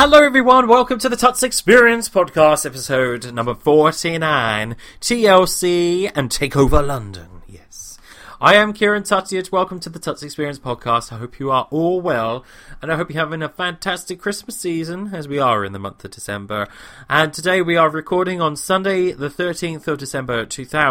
Hello everyone, welcome to the Tuts Experience podcast, episode number 49, TLC and Takeover London. Yes, I am Kieran Tuttiage, welcome to the Tuts Experience podcast. I hope you are all well, and I hope you're having a fantastic Christmas season, as we are in the month of December. And today we are recording on Sunday, the 13th of December,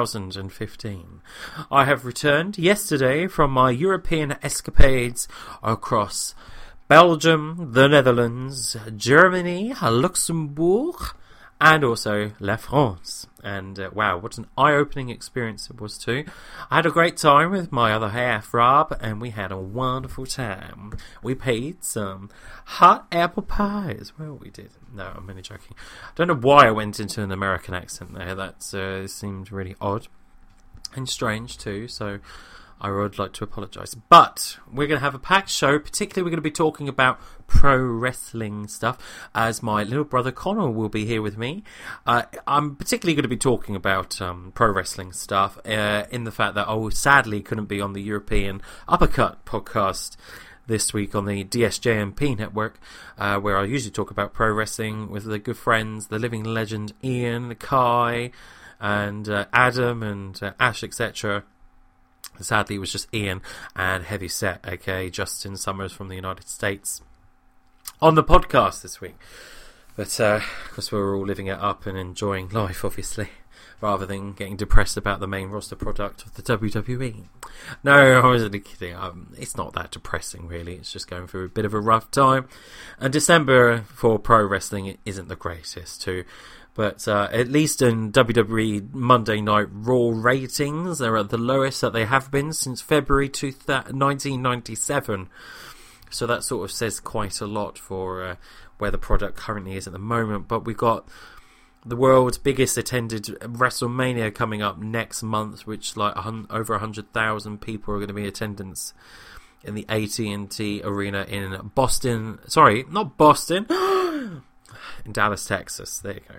2015. I have returned yesterday from my European escapades across Belgium, the Netherlands, Germany, Luxembourg, and also La France. And wow, what an eye-opening experience it was too. I had a great time with my other half, Rob, and we had a wonderful time. We paid some hot apple pies. Well, we did. No, I'm only joking. I don't know why I went into an American accent there. That seemed really odd and strange too, so I would like to apologise. But we're going to have a packed show. Particularly, we're going to be talking about pro wrestling stuff, as my little brother Connor will be here with me. I'm particularly going to be talking about pro wrestling stuff in the fact that I sadly couldn't be on the European Uppercut podcast this week on the DSJMP network, where I usually talk about pro wrestling with the good friends, the living legend Ian, Kai, and Adam, and Ash, etc. Sadly, it was just Ian and Heavy Set, aka Justin Summers from the United States, on the podcast this week. But because we were all living it up and enjoying life, obviously, rather than getting depressed about the main roster product of the WWE. No, I was only kidding. It's not that depressing, really. It's just going through a bit of a rough time. And December for pro wrestling isn't the greatest, too. But at least in WWE Monday Night Raw ratings, they're at the lowest that they have been since February 1997. So that sort of says quite a lot for where the product currently is at the moment. But we've got the world's biggest attended WrestleMania coming up next month, which like over 100,000 people are going to be in attendance in the AT&T Arena in Boston. Sorry, not Boston. In Dallas, Texas. There you go.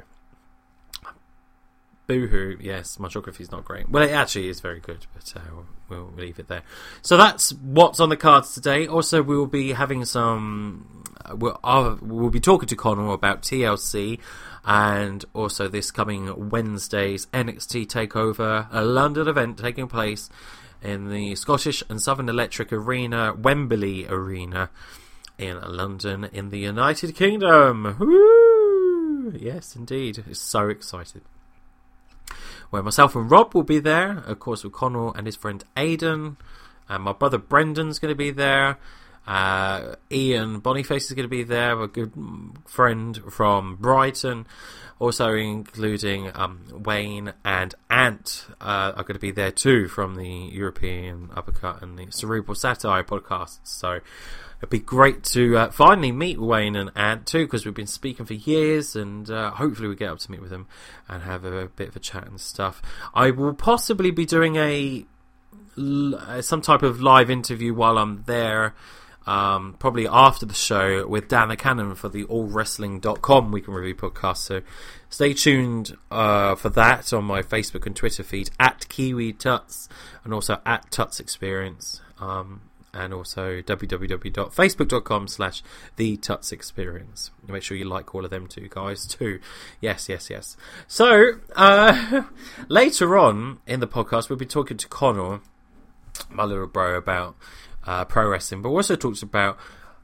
Boo-hoo, yes, my geography's not great. Well, it actually is very good, but we'll leave it there. So that's what's on the cards today. Also, we will be having some... We'll be talking to Connor about TLC, and also this coming Wednesday's NXT TakeOver, a London event taking place in the Scottish and Southern Electric Arena, Wembley Arena, in London, in the United Kingdom. Woo! Yes, indeed. So excited. Where myself and Rob will be there, of course, with Connor and his friend Aidan, and my brother Brendan's going to be there. Ian Boniface is going to be there, a good friend from Brighton, also including Wayne and Ant are going to be there too, from the European Uppercut and the Cerebral Satire podcasts. So it'd be great to finally meet Wayne and Ant too, because we've been speaking for years, and hopefully we get up to meet with them and have a bit of a chat and stuff. I will possibly be doing some type of live interview while I'm there, probably after the show, with Dan the Cannon for the allwrestling.com weekend review podcast. So stay tuned for that on my Facebook and Twitter feed at Kiwi Tuts, and also at Tuts Experience, and also www.facebook.com/The Tuts Experience. Make sure you like all of them too, guys, too. Yes. So later on in the podcast, we'll be talking to Connor, my little bro, about pro wrestling, but we also talked about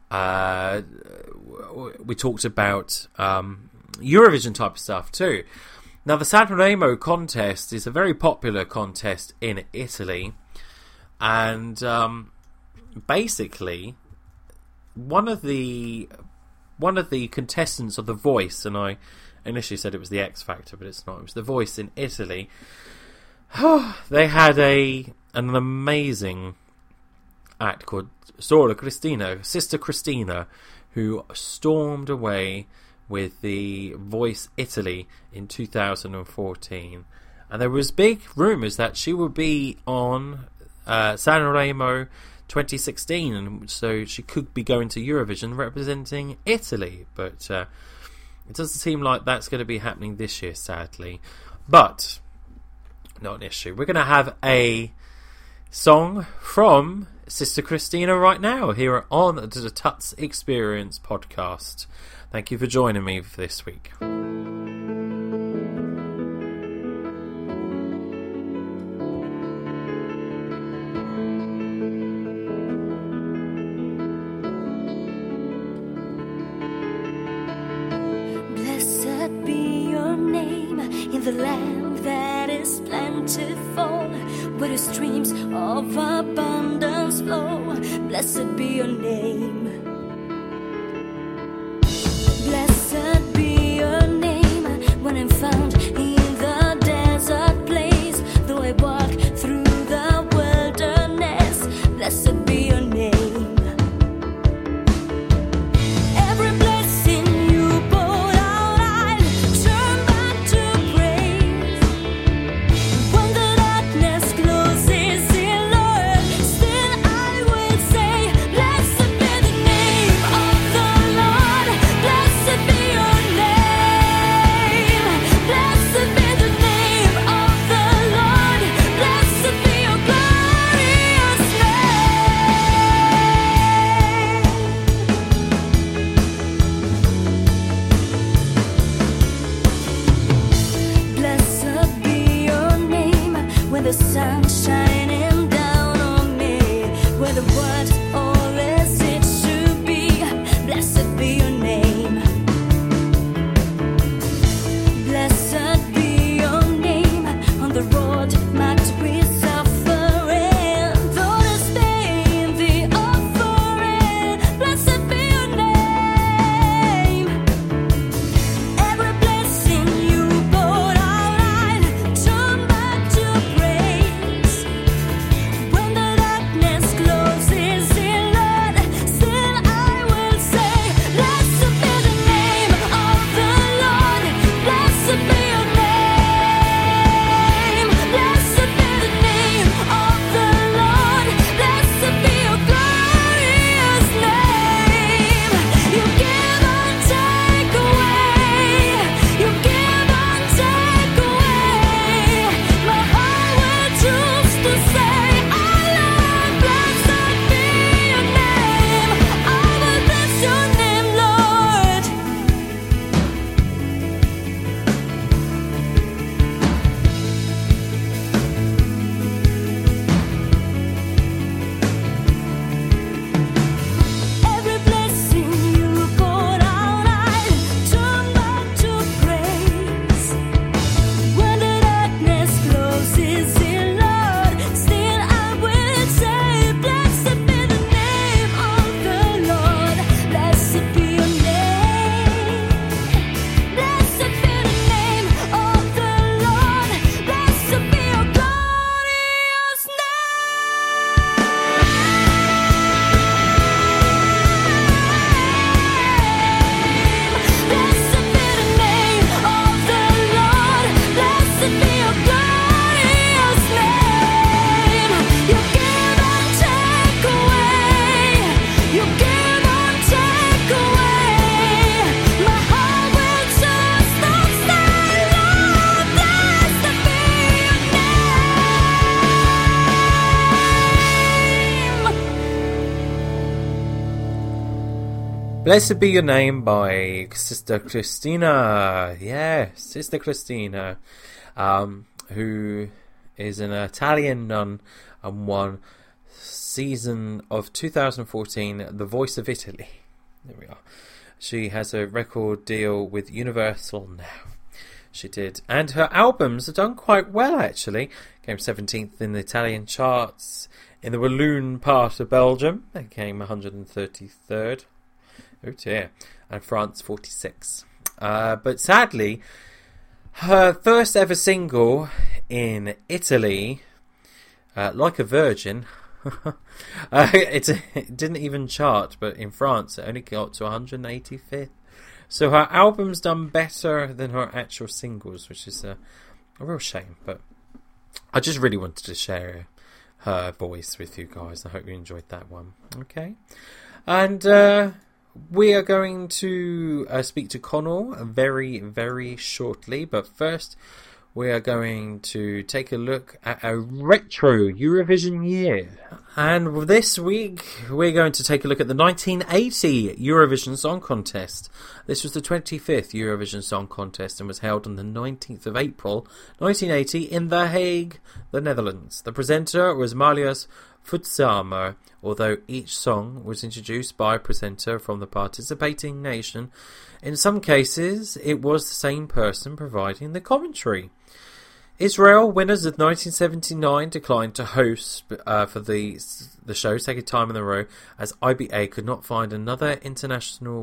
Eurovision type of stuff too. Now, the Sanremo contest is a very popular contest in Italy, and basically one of the contestants of The Voice, and I initially said it was the X Factor, but it's not. It was The Voice in Italy. They had an amazing act called Sister Christina, who stormed away with The Voice Italy in 2014, and there was big rumours that she would be on Sanremo 2016, and so she could be going to Eurovision representing Italy, but it doesn't seem like that's going to be happening this year, sadly. But not an issue. We're going to have a song from Sister Christina right now here on the Tuts Experience podcast. Thank you for joining me for this week. Blessed be your name in the land that is plentiful, where the streams of abundance flow. Blessed be your name. Blessed be your name when I'm found in the desert place, though I walk through the wilderness. Blessed be your name. The sun shining down on me, where the world all as it should be. Blessed be your name. Blessed be your name on the road marked with suffering, though there's pain the offering. Blessed be your name. Every blessing you poured out, I turn back to praise. Blessed Be Your Name by Sister Christina. Yes, Sister Christina, who is an Italian nun and won season of 2014 The Voice of Italy. There we are. She has a record deal with Universal now. She did. And her albums have done quite well, actually. Came 17th in the Italian charts. In the Walloon part of Belgium, they came 133rd. Oh dear. And France 46. But sadly, her first ever single in Italy, Like a Virgin, it didn't even chart, but in France it only got to 185th. So her album's done better than her actual singles, which is a real shame. But I just really wanted to share her voice with you guys. I hope you enjoyed that one. Okay. And we are going to speak to Connell very, very shortly. But first, we are going to take a look at a retro Eurovision year. And this week, we're going to take a look at the 1980 Eurovision Song Contest. This was the 25th Eurovision Song Contest and was held on the 19th of April 1980 in The Hague, the Netherlands. The presenter was Marius Futsama, although each song was introduced by a presenter from the participating nation. In some cases, it was the same person providing the commentary. Israel, winners of 1979, declined to host for the show second time in a row, as IBA couldn't fund another international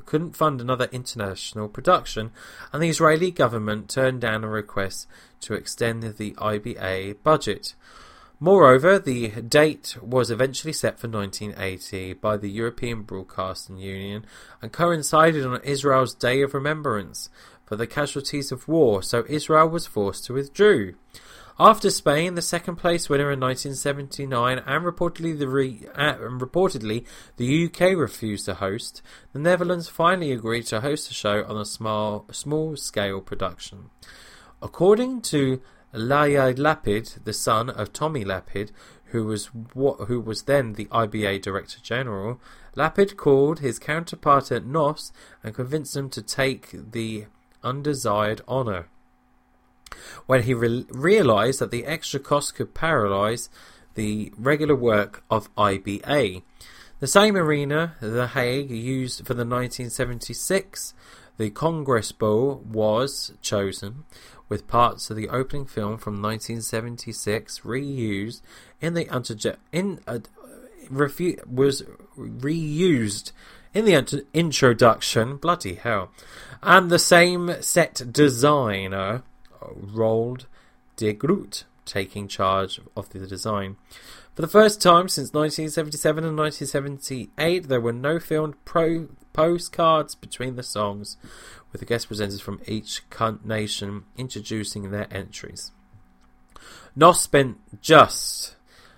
production, and the Israeli government turned down a request to extend the IBA budget. Moreover, the date was eventually set for 1980 by the European Broadcasting Union and coincided on Israel's Day of Remembrance for the casualties of war, so Israel was forced to withdraw. After Spain, the second place winner in 1979, and reportedly the UK refused to host, the Netherlands finally agreed to host the show on a small-scale production. According to Yair Lapid, the son of Tommy Lapid, who was then the IBA Director General, Lapid called his counterpart at NOS and convinced him to take the undesired honour. When he realised that the extra cost could paralyse the regular work of IBA. The same arena The Hague used for the 1976 the Congress Bowl was chosen, with parts of the opening film from 1976 reused in the introduction. Bloody hell! And the same set designer, Roald de Groot, taking charge of the design. For the first time since 1977 and 1978, there were no filmed postcards between the songs, with the guest presenters from each nation introducing their entries. NOS spent just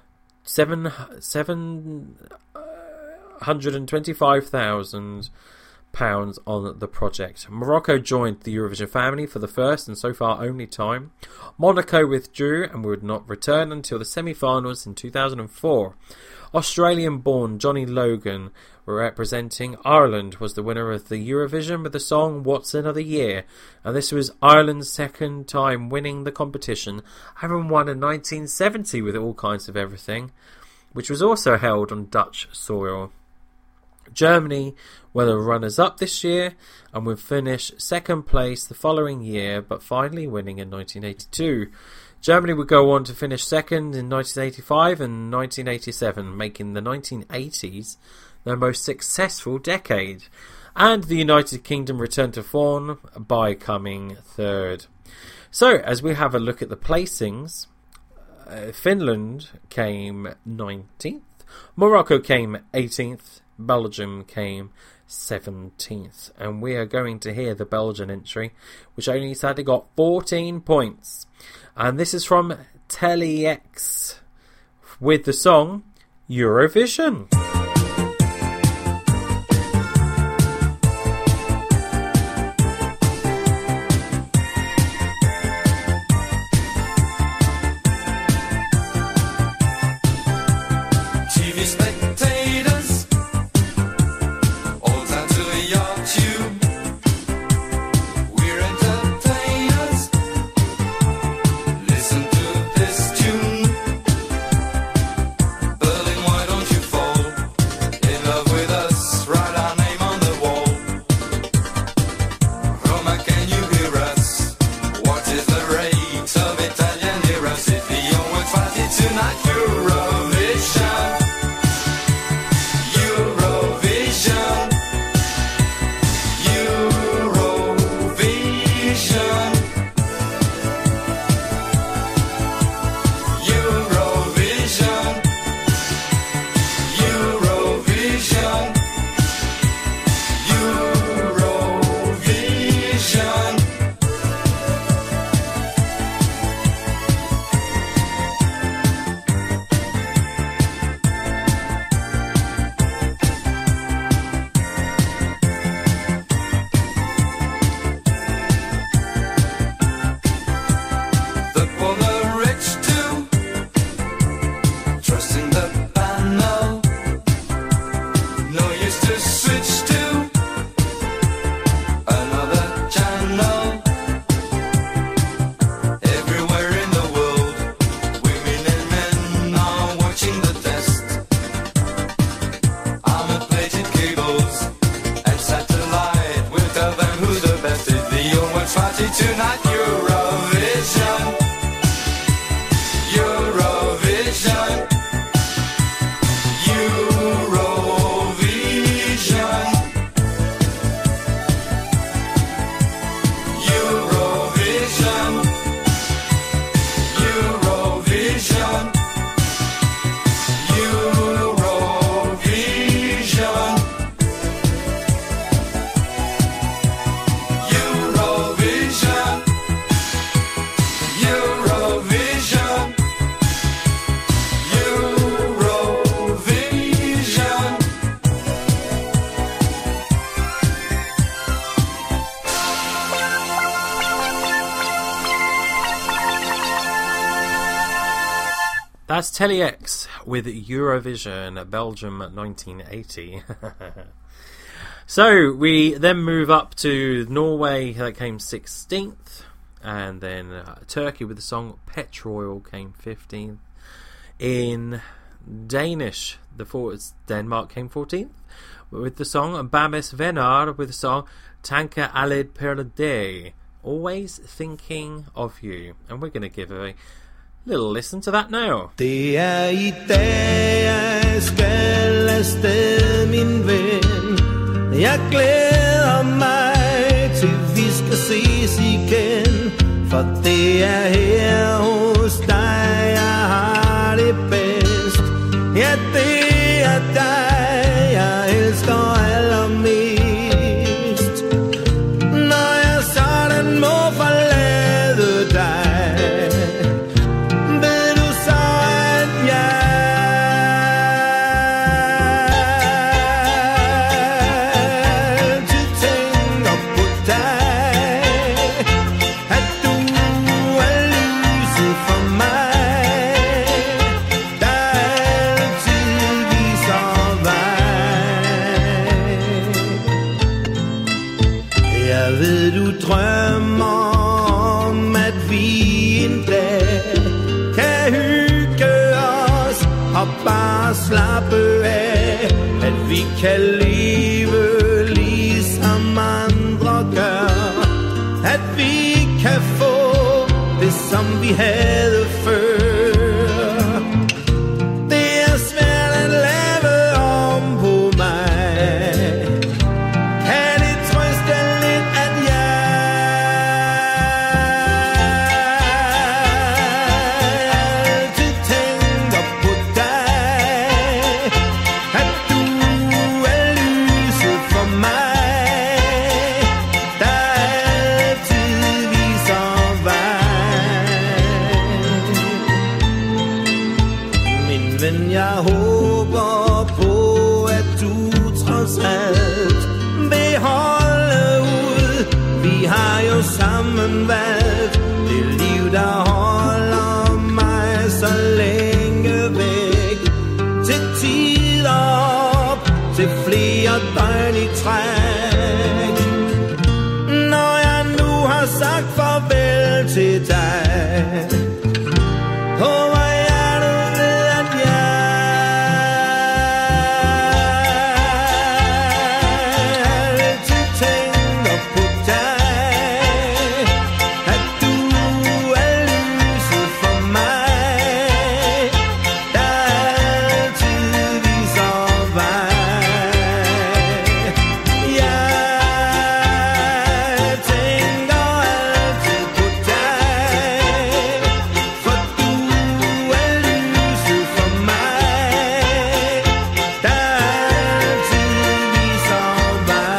£725,000 on the project. Morocco joined the Eurovision family for the first and so far only time. Monaco withdrew and would not return until the semi-finals in 2004. Australian-born Johnny Logan, representing Ireland, was the winner of the Eurovision with the song What's Another Year, and this was Ireland's second time winning the competition, having won in 1970 with All Kinds of Everything, which was also held on Dutch soil. Germany were the runners-up this year and would finish second place the following year, but finally winning in 1982. Germany would go on to finish second in 1985 and 1987, making the 1980s their most successful decade. And the United Kingdom returned to form by coming third. So, as we have a look at the placings, Finland came 19th, Morocco came 18th, Belgium came 17th, and we are going to hear the Belgian entry, which only sadly got 14 points. And this is from Tele-X with the song Eurovision. Berlin, why don't you fall? Tonight Eurovision, Eurovision, Eurovision, Eurovision, Eurovision, That's Telly X with Eurovision, Belgium 1980. So we then move up to Norway, that came 16th, and then Turkey with the song Petrol came 15th. In Danish, Denmark came 14th with the song Bamis Venar with the song Tanka Alid Per Day, Always Thinking of You. And we're going to give a little listen to that now. Det I dag, jeg skal afsted, min ven. Jeg glæder mig til vi skal ses igen. For det her hos dig, jeg har det bedst. Ja, det dig, jeg elsker allermest. Når jeg sådan må forlade dig, slappe af, at vi kan leve ligesom andre gør, at vi kan få det som vi havde før. Det er svært at lave om på mig. Kan det trøste lidt, at jeg altid tænker på dig? Jeg håber på, at du trods alt vil holde ud. Vi har jo sammen valgt det liv, der holder mig så længe væk. Til tider op, til flere døgn i træk. Når jeg nu har sagt farvel til dig, håber jeg, du ved, at jeg altid tænker på dig. At du er lyset for mig, der altid viser vej. Jeg tænker altid på dig, for du er lyset for mig, der altid viser vej.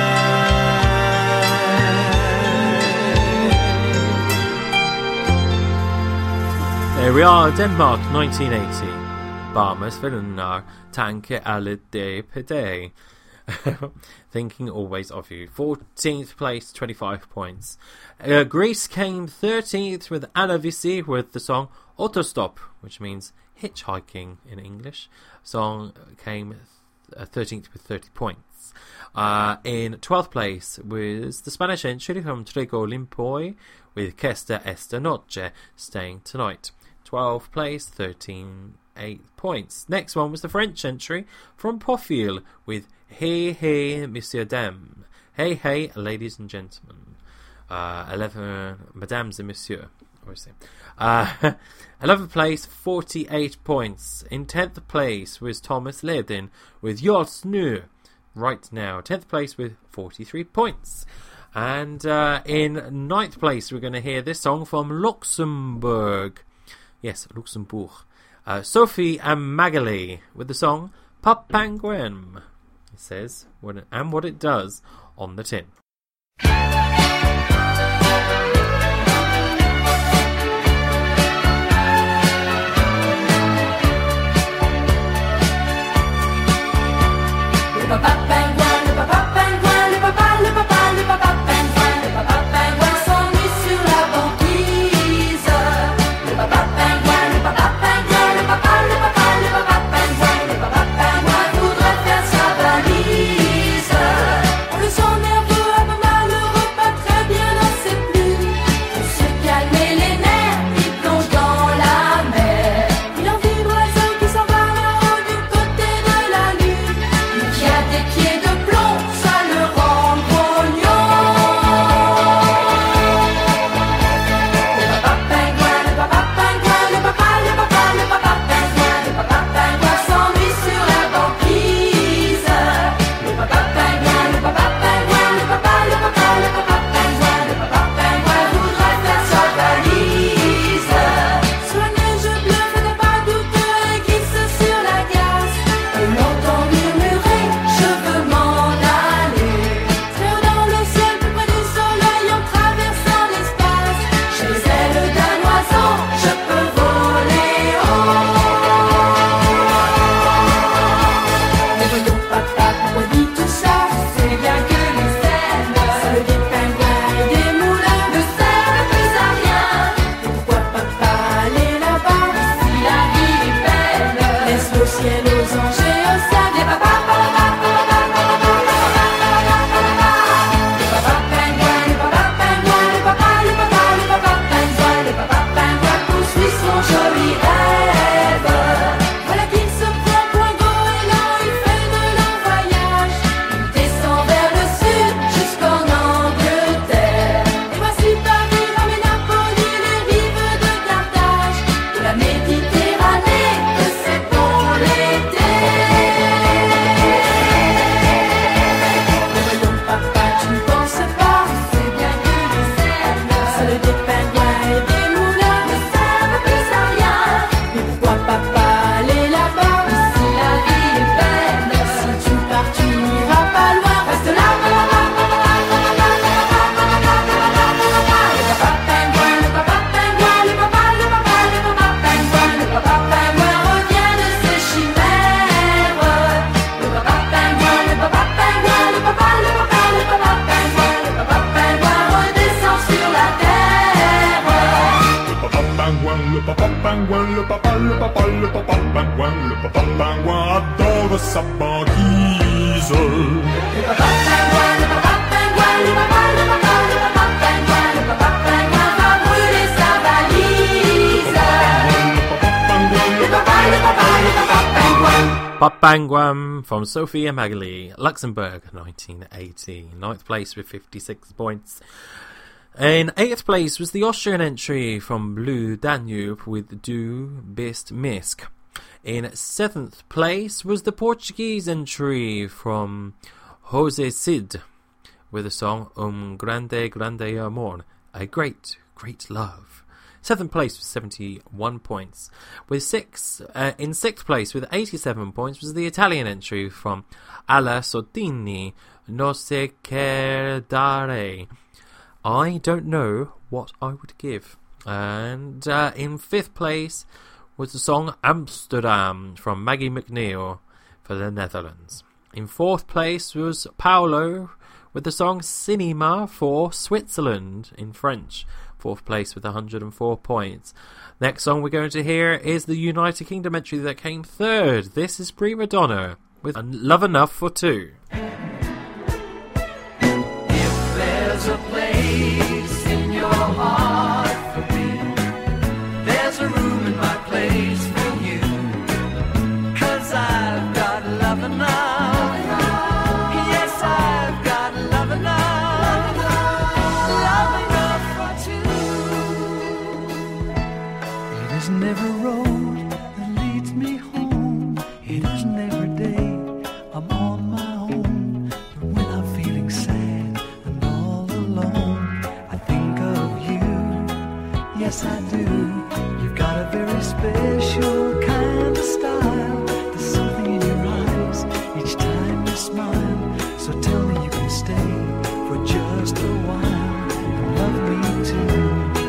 There we are, Denmark 1980. Barmes Vennar, Tanke Alle Day Per Day. Thinking always of you. 14th place, 25 points. Greece came 13th with Anna Vissi with the song Autostop, which means hitchhiking in English. Song came 13th with 30 points. In 12th place was the Spanish entry from Trigo Limpoy with Kesta Esta Noche, Staying Tonight. 12th place, 8 points. Next one was the French entry from Profil with Hey Hey Monsieur Dame. Hey Hey Ladies and Gentlemen. 11, Mesdames et Messieurs. Obviously. 11th place, 48 points. In 10th place was Thomas Ledin with Just Nu, Right Now. 10th place with 43 points. And in 9th place, we're going to hear this song from Luxembourg. Yes, Luxembourg. Sophie and Magali with the song Papangouin. It says what it does on the tin. sa banquise. Le papa pingouin, le papa pingouin, le papa pingouin, le papa pingouin va brûler sa valise. Le papa pingouin. Papangouin from Sophie and Magali, Luxembourg, 1980. 9th place with 56 points. In 8th place was the Austrian entry from Blue Danube with Du Bist Misk. In 7th place was the Portuguese entry from Jose Cid with the song Grande Grande Amor, a great, great love. 7th place with 71 points. In 6th place with 87 points was the Italian entry from Alla Sordini, No Se Che Dare, I don't know what I would give. And in 5th place was the song Amsterdam from Maggie McNeil for the Netherlands. In 4th place was Paolo with the song Cinema for Switzerland in French. 4th place with 104 points. Next song we're going to hear is the United Kingdom entry that came 3rd. This is Prima Donna with Love Enough for Two. If there's a place in your heart for me, there's a room in my place for you. 'Cause I've got love enough. Yes, I've got love enough. Love enough. smile. So tell me you can stay for just a while and love me too.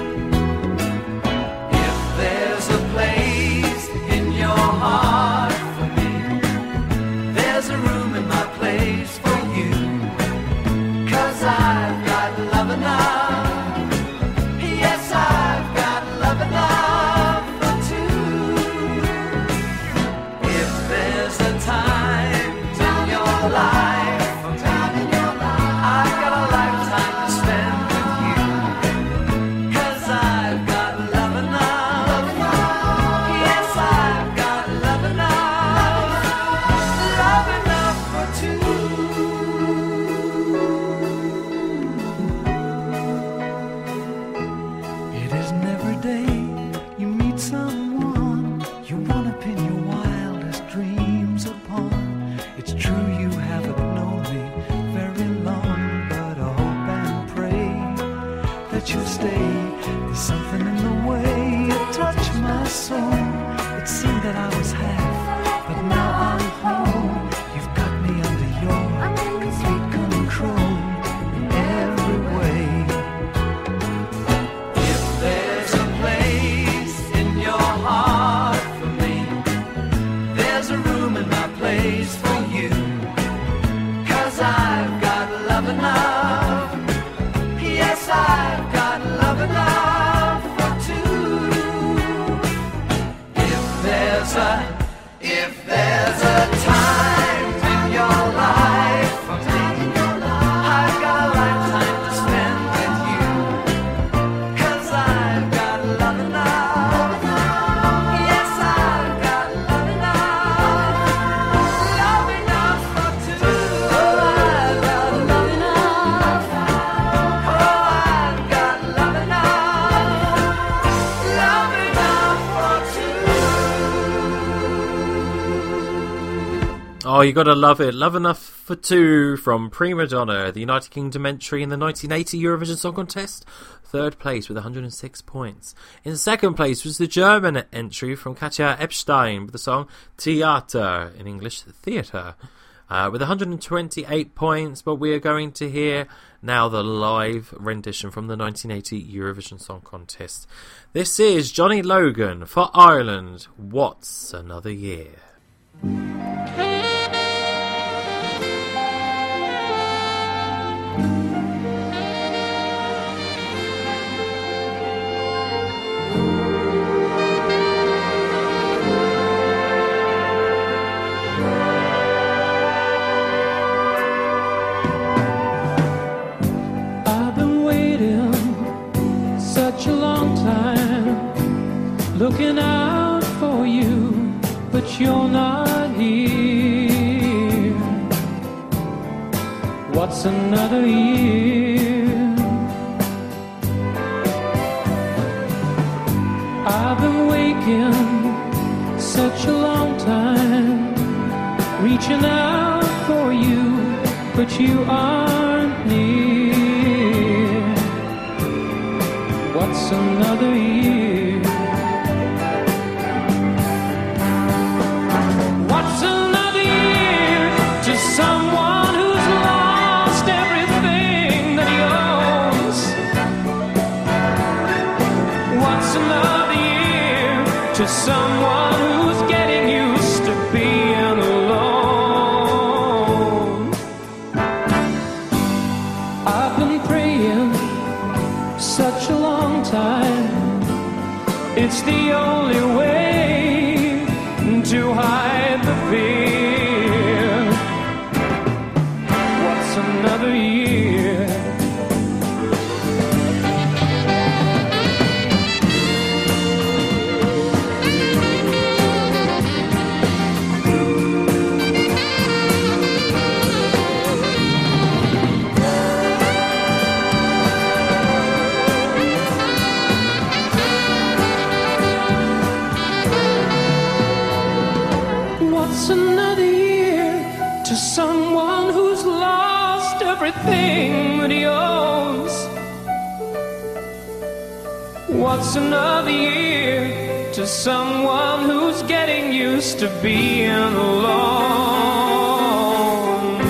If there's a place in your heart for me, there's a room in my place for you. 'Cause I've got love enough. Yes, I've got love enough for two. If there's a time in your life, I've got a lifetime to spend with you. 'Cause I've got love enough. Yes, I've got love enough. Love enough for two. It isn't every day you meet someone you want to pin your wildest dreams upon. It's true you haven't known me very long, but I hope and pray that you'll stay. There's something in the way you touch my soul. It seemed that I was half, but now I'm whole. You've got me under your complete control in every way. If there's a place in your heart for me, there's a room in my place for you. 'Cause I've got love enough. Yes, I've got love enough for two. If there's a time in your life for me, I've got a lifetime to spend with you. 'Cause I've got love enough. Yes, I've got love enough. Love enough for two. Oh, I've got love enough. Oh, I've got love enough. Love enough for two. Oh, you gotta love it. Love Enough for Two from Prima Donna, the United Kingdom entry in the 1980 Eurovision Song Contest. Third place with 106 points. In second place was the German entry from Katja Epstein with the song Theater, in English, theatre, with 128 points. But we are going to hear now the live rendition from the 1980 Eurovision Song Contest. This is Johnny Logan for Ireland, What's Another Year? I've been waiting such a long time, looking out for you, but you're not here. What's another year? I've been waking such a long time, reaching out for you, but you aren't near. What's another year? What's another year to someone who's lost everything that he owns? What's another year to someone who's getting used to being alone? I've been praying such a long time. It's the only way to hide the fear. What's another year? What's another year to someone who's lost everything that he owns? What's another year to someone who's getting used to being alone?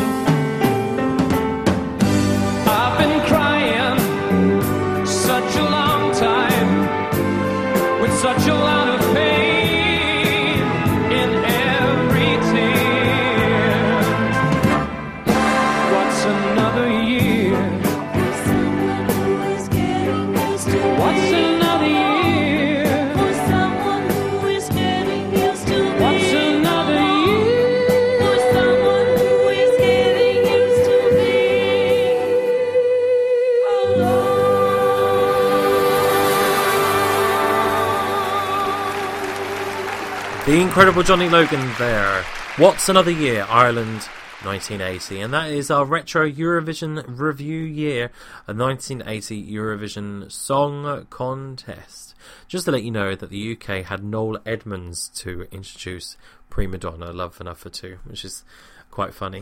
The incredible Johnny Logan there. What's Another Year? Ireland, 1980. And that is our retro Eurovision review year, a 1980 Eurovision Song Contest. Just to let you know that the UK had Noel Edmonds to introduce Prima Donna, Love Enough for Two, which is quite funny.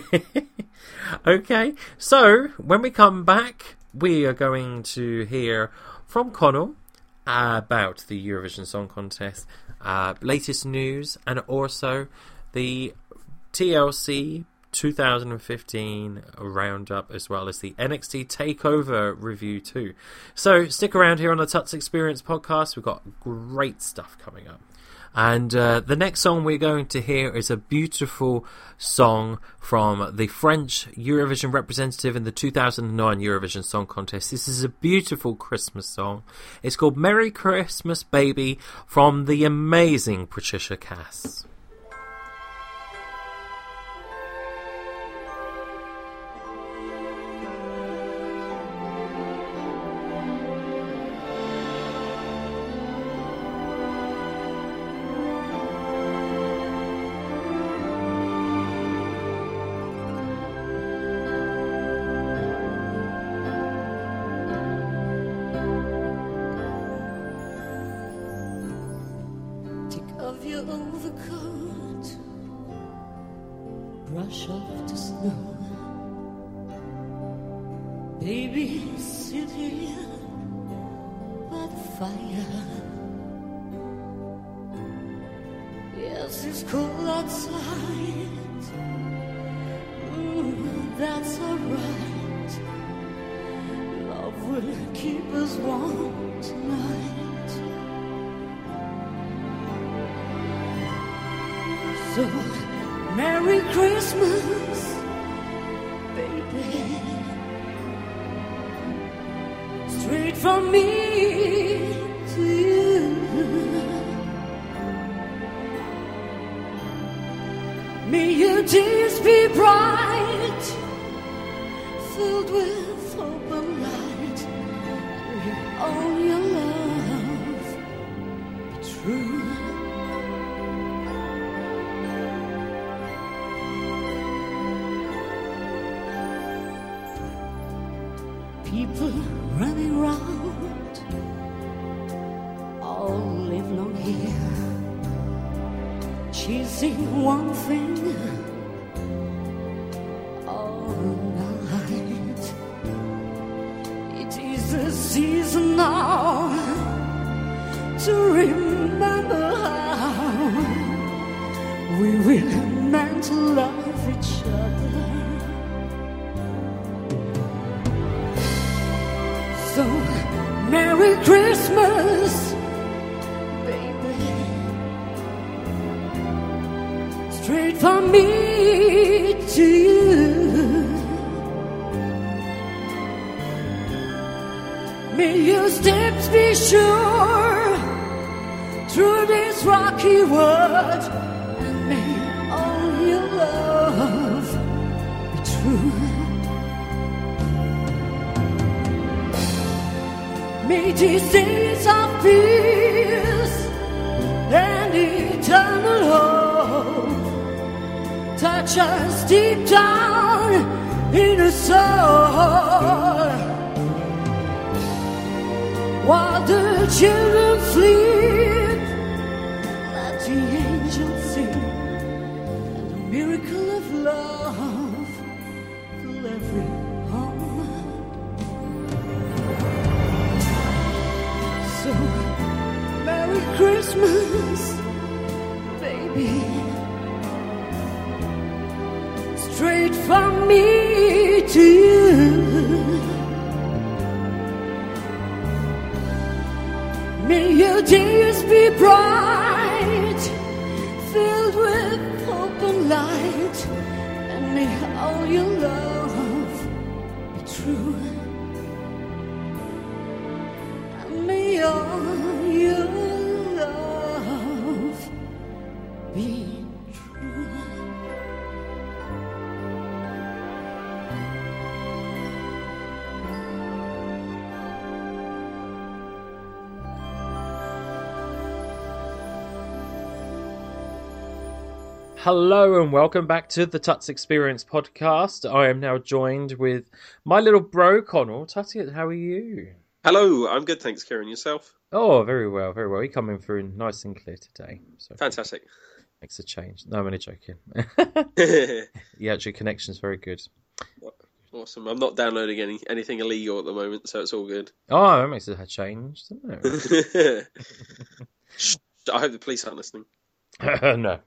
Okay, so when we come back, we are going to hear from Conal about the Eurovision Song Contest, latest news, and also the TLC 2015 roundup, as well as the NXT TakeOver review too. So stick around here on the Tuts Experience podcast. We've got great stuff coming up. And the next song we're going to hear is a beautiful song from the French Eurovision representative in the 2009 Eurovision Song Contest. This is a beautiful Christmas song. It's called Merry Christmas Baby from the amazing Patricia Cass. Brush off the snow. Baby, sit here by the fire. Yes, it's cold outside. That's alright. Love will keep us warm tonight. So Merry Christmas, baby. Straight from me to you. May your days be bright, filled with hope and light. May all your love be true. People running round all live long here, chasing one thing all night. It is the season now to remember how we were meant to love each other. So, Merry Christmas, baby. Straight from me to you. May your steps be sure through this rocky world, and may all your love be true. May these days of peace and eternal hope touch us deep down in the soul, while the children sleep. Let the angels sing, and the miracle of love fill every home. So, Merry Christmas, baby. Straight from me to you. May your days be bright, filled with hope and light, and may all your love be true. May all your love be true. Hello and welcome back to the Tuts Experience podcast. I am now joined with my little bro, Connell. Tutty, how are you? Hello, I'm good, thanks, Kieran. Yourself? Oh, very well, very well. You're coming through nice and clear today. So Fantastic. makes a change. No, I'm only joking. Yeah, actually, connection's very good. Awesome. I'm not downloading anything illegal at the moment, so it's all good. Oh, that makes a change, doesn't it? I hope the police aren't listening. No.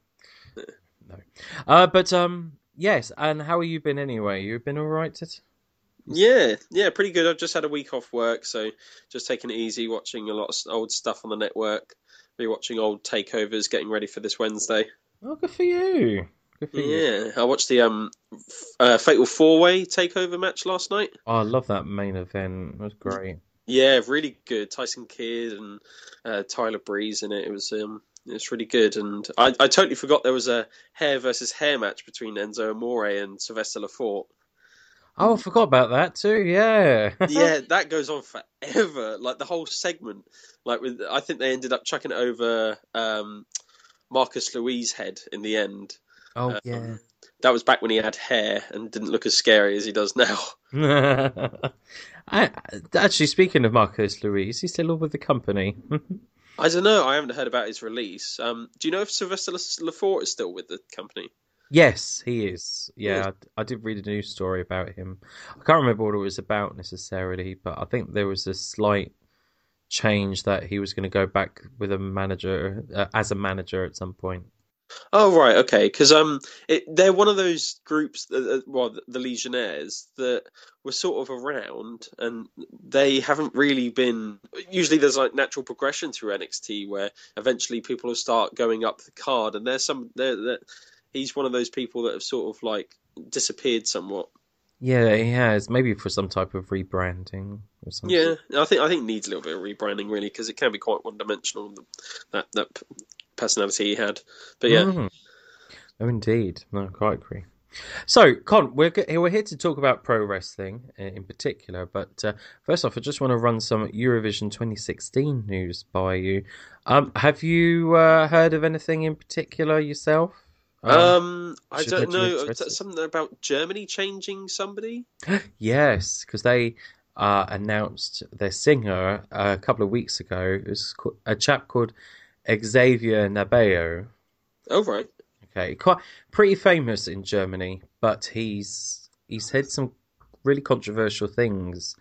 But yes, and how have you been anyway? You've been all right? Yeah, pretty good. I've just had a week off work, so just taking it easy, watching a lot of old stuff on the network, rewatching old takeovers, getting ready for this Wednesday. Oh, good for you. Good for you. Yeah, I watched the Fatal 4-Way takeover match last night. Oh, I love that main event. It was great. Yeah, really good. Tyson Kidd and Tyler Breeze in it. It was really good, and I totally forgot there was a hair versus hair match between Enzo Amore and Sylvester Lafort. Oh, I forgot about that too. Yeah. Yeah, that goes on forever. Like the whole segment. I think they ended up chucking it over Marcus Louis' head in the end. Oh yeah. That was back when he had hair and didn't look as scary as he does now. Actually, speaking of Marcus Louis, he's still with the company. I don't know. I haven't heard about his release. Do you know if Sylvester Lafort is still with the company? Yes, he is. Yeah, I did read a news story about him. I can't remember what it was about necessarily, but I think there was a slight change that he was going to go back with a manager as a manager at some point. Oh right, okay. Because they're one of those groups, the Legionnaires, that were sort of around, and they haven't really been. Usually, there's like natural progression through NXT, where eventually people will start going up the card, and there's he's one of those people that have sort of like disappeared somewhat. Yeah, he has. Maybe for some type of rebranding or something. Yeah, I think it needs a little bit of rebranding, really, because it can be quite one-dimensional, that personality he had. But yeah. Oh, indeed. No, I quite agree. So, Con, we're here to talk about pro wrestling in particular, but first off, I just want to run some Eurovision 2016 news by you. Have you heard of anything in particular yourself? I don't know. Something about Germany changing somebody? Yes, because they announced their singer a couple of weeks ago. It was a chap called Xavier Nabeau. Oh, right. Okay, pretty famous in Germany, but he's said some really controversial things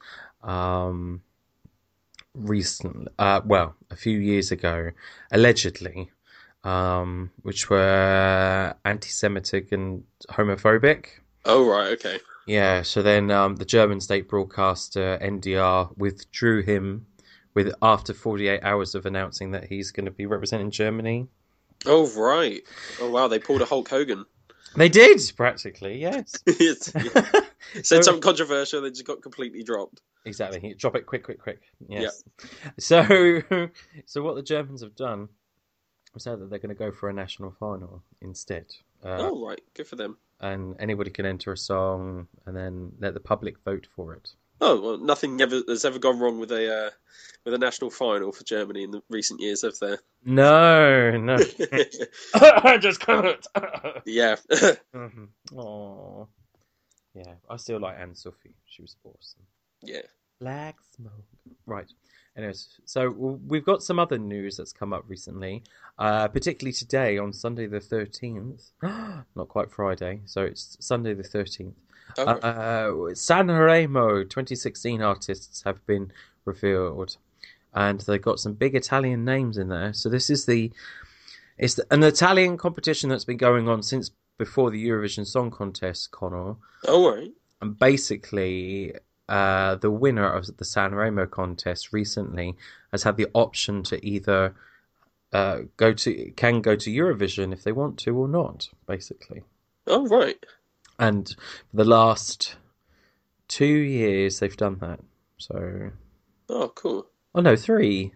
recently. Well, a few years ago, allegedly. Which were anti-Semitic and homophobic. Oh, right, okay. Yeah, so then the German state broadcaster NDR withdrew him after 48 hours of announcing that he's going to be representing Germany. Oh, right. Oh, wow, they pulled a Hulk Hogan. They did, practically, yes. Said something controversial, they just got completely dropped. Exactly. Drop it quick. Yes. Yeah. So what the Germans have done so that they're going to go for a national final instead. Oh, right. Good for them. And anybody can enter a song and then let the public vote for it. Oh, well, nothing has ever gone wrong with a national final for Germany in the recent years, have there? No. I just couldn't. Yeah. Aww. Yeah, I still like Anne-Sophie. She was awesome. Yeah. Black smoke. Right. Anyways, so we've got some other news that's come up recently, particularly today on Sunday the 13th. Not quite Friday, so it's Sunday the 13th. Okay. Sanremo 2016 artists have been revealed, and they've got some big Italian names in there. So this is an Italian competition that's been going on since before the Eurovision Song Contest, Connor. Oh, right. And basically, the winner of the Sanremo contest recently has had the option to either go to Eurovision if they want to or not, basically. Oh, right. And for the last 2 years, they've done that. So. Oh, cool. Oh, no, 3,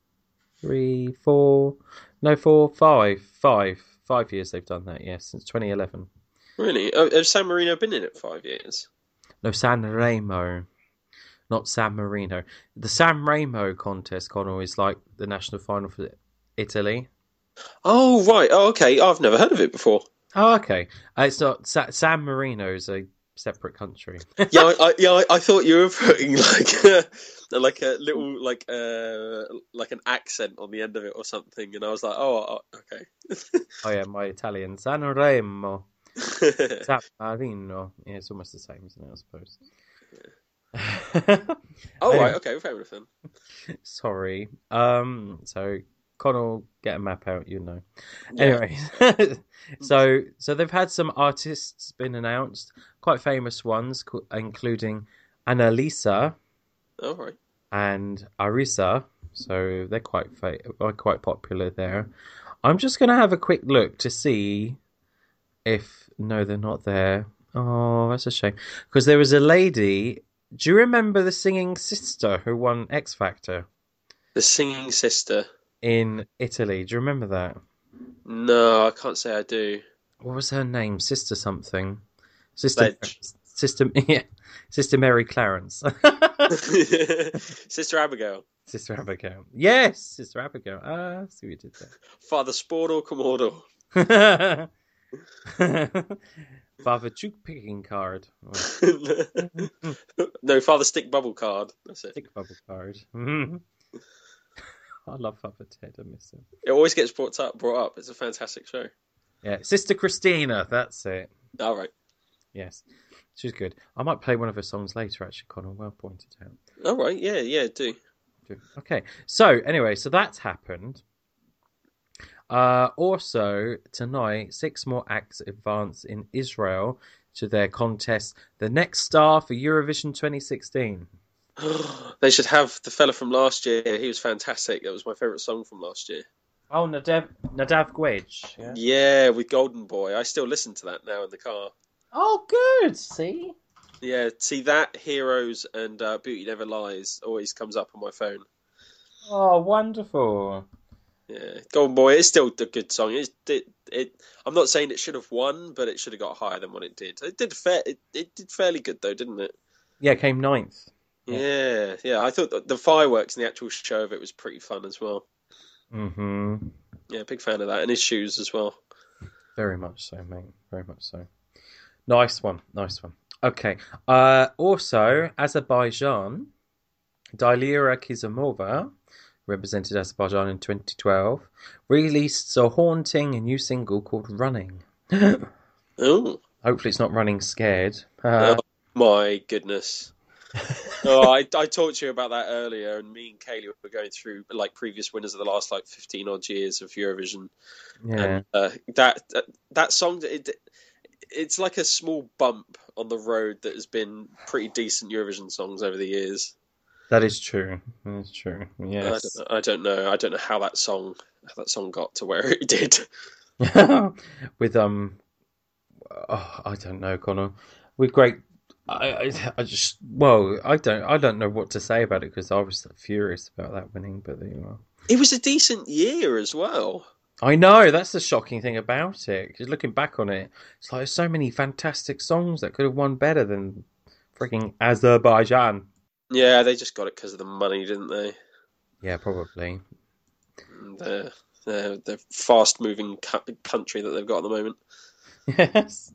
4, no, 4, 5. 5 years they've done that, yes, since 2011. Really? Oh, has San Marino been in it 5 years? No, Sanremo, not San Marino. The San Remo contest, Connor, is like the national final for Italy. Oh, right. Oh, okay. I've never heard of it before. Oh, okay. It's not San Marino's a separate country. I thought you were putting like a little like an accent on the end of it or something, and I was like, oh, okay. Oh yeah, my Italian San Remo, San Marino. Yeah, it's almost the same, isn't it? I suppose. Oh Anyway, right, okay, fair enough then. sorry. So Connell, get a map out, you know. Yeah. Anyway, so they've had some artists been announced, quite famous ones, including Annalisa All right. and Arisa. So they're quite popular there. I'm just gonna have a quick look to see if no, they're not there. Oh, that's a shame. Because there was a lady. Do you remember the singing sister who won X Factor The Singing Sister. in Italy? Do you remember that? No, I can't say I do. What was her name? Sister something. Sister. Ledge. Sister. Yeah. Sister Mary Clarence. Sister Abigail. Sister Abigail. Yes, Sister Abigail. Ah, see what you did Father Spordo Commodore. there. Father Duke picking card. No, Father Stick Bubble Card. That's it. Stick bubble card. I love Father Ted. I miss him. It always gets brought up. It's a fantastic show. Yeah, Sister Christina. That's it. All right. Yes, she's good. I might play one of her songs later. Actually, Connor, well pointed out. All right. Yeah, do. Okay, so anyway, so that's happened. Also, tonight, 6 more acts advance in Israel to their contest, The Next Star for Eurovision 2016. They should have the fella from last year. He was fantastic. That was my favourite song from last year. Oh, Nadav Gwedge. Yeah? Yeah, with Golden Boy. I still listen to that now in the car. Oh, good. See? Yeah, see that, Heroes, and Beauty Never Lies always comes up on my phone. Oh, wonderful. Yeah, Golden Boy is still a good song. I'm not saying it should have won, but it should have got higher than what it did. It did fairly good though, didn't it? Yeah, it came 9th. Yeah. I thought the fireworks and the actual show of it was pretty fun as well. Mm-hmm. Yeah, big fan of that, and his shoes as well. Very much so, mate. Very much so. Nice one. Okay. Also, Azerbaijan, Dalia Kizimova, represented Azerbaijan in 2012, released a haunting new single called Running. Oh. Hopefully it's not Running Scared. Oh my goodness. I talked to you about that earlier, and me and Kaylee were going through like previous winners of the last 15 odd years of Eurovision. Yeah. And that song, it's like a small bump on the road that has been pretty decent Eurovision songs over the years. That is true. That's true. Yes. I don't know how that song got to where it did. With I don't know, Connor. With great, I don't know what to say about it because I was furious about that winning. But there you are. It was a decent year as well. I know, that's the shocking thing about it. Because looking back on it, it's like there's so many fantastic songs that could have won better than freaking Azerbaijan. Yeah, they just got it because of the money, didn't they? Yeah, probably. The fast-moving country that they've got at the moment. Yes.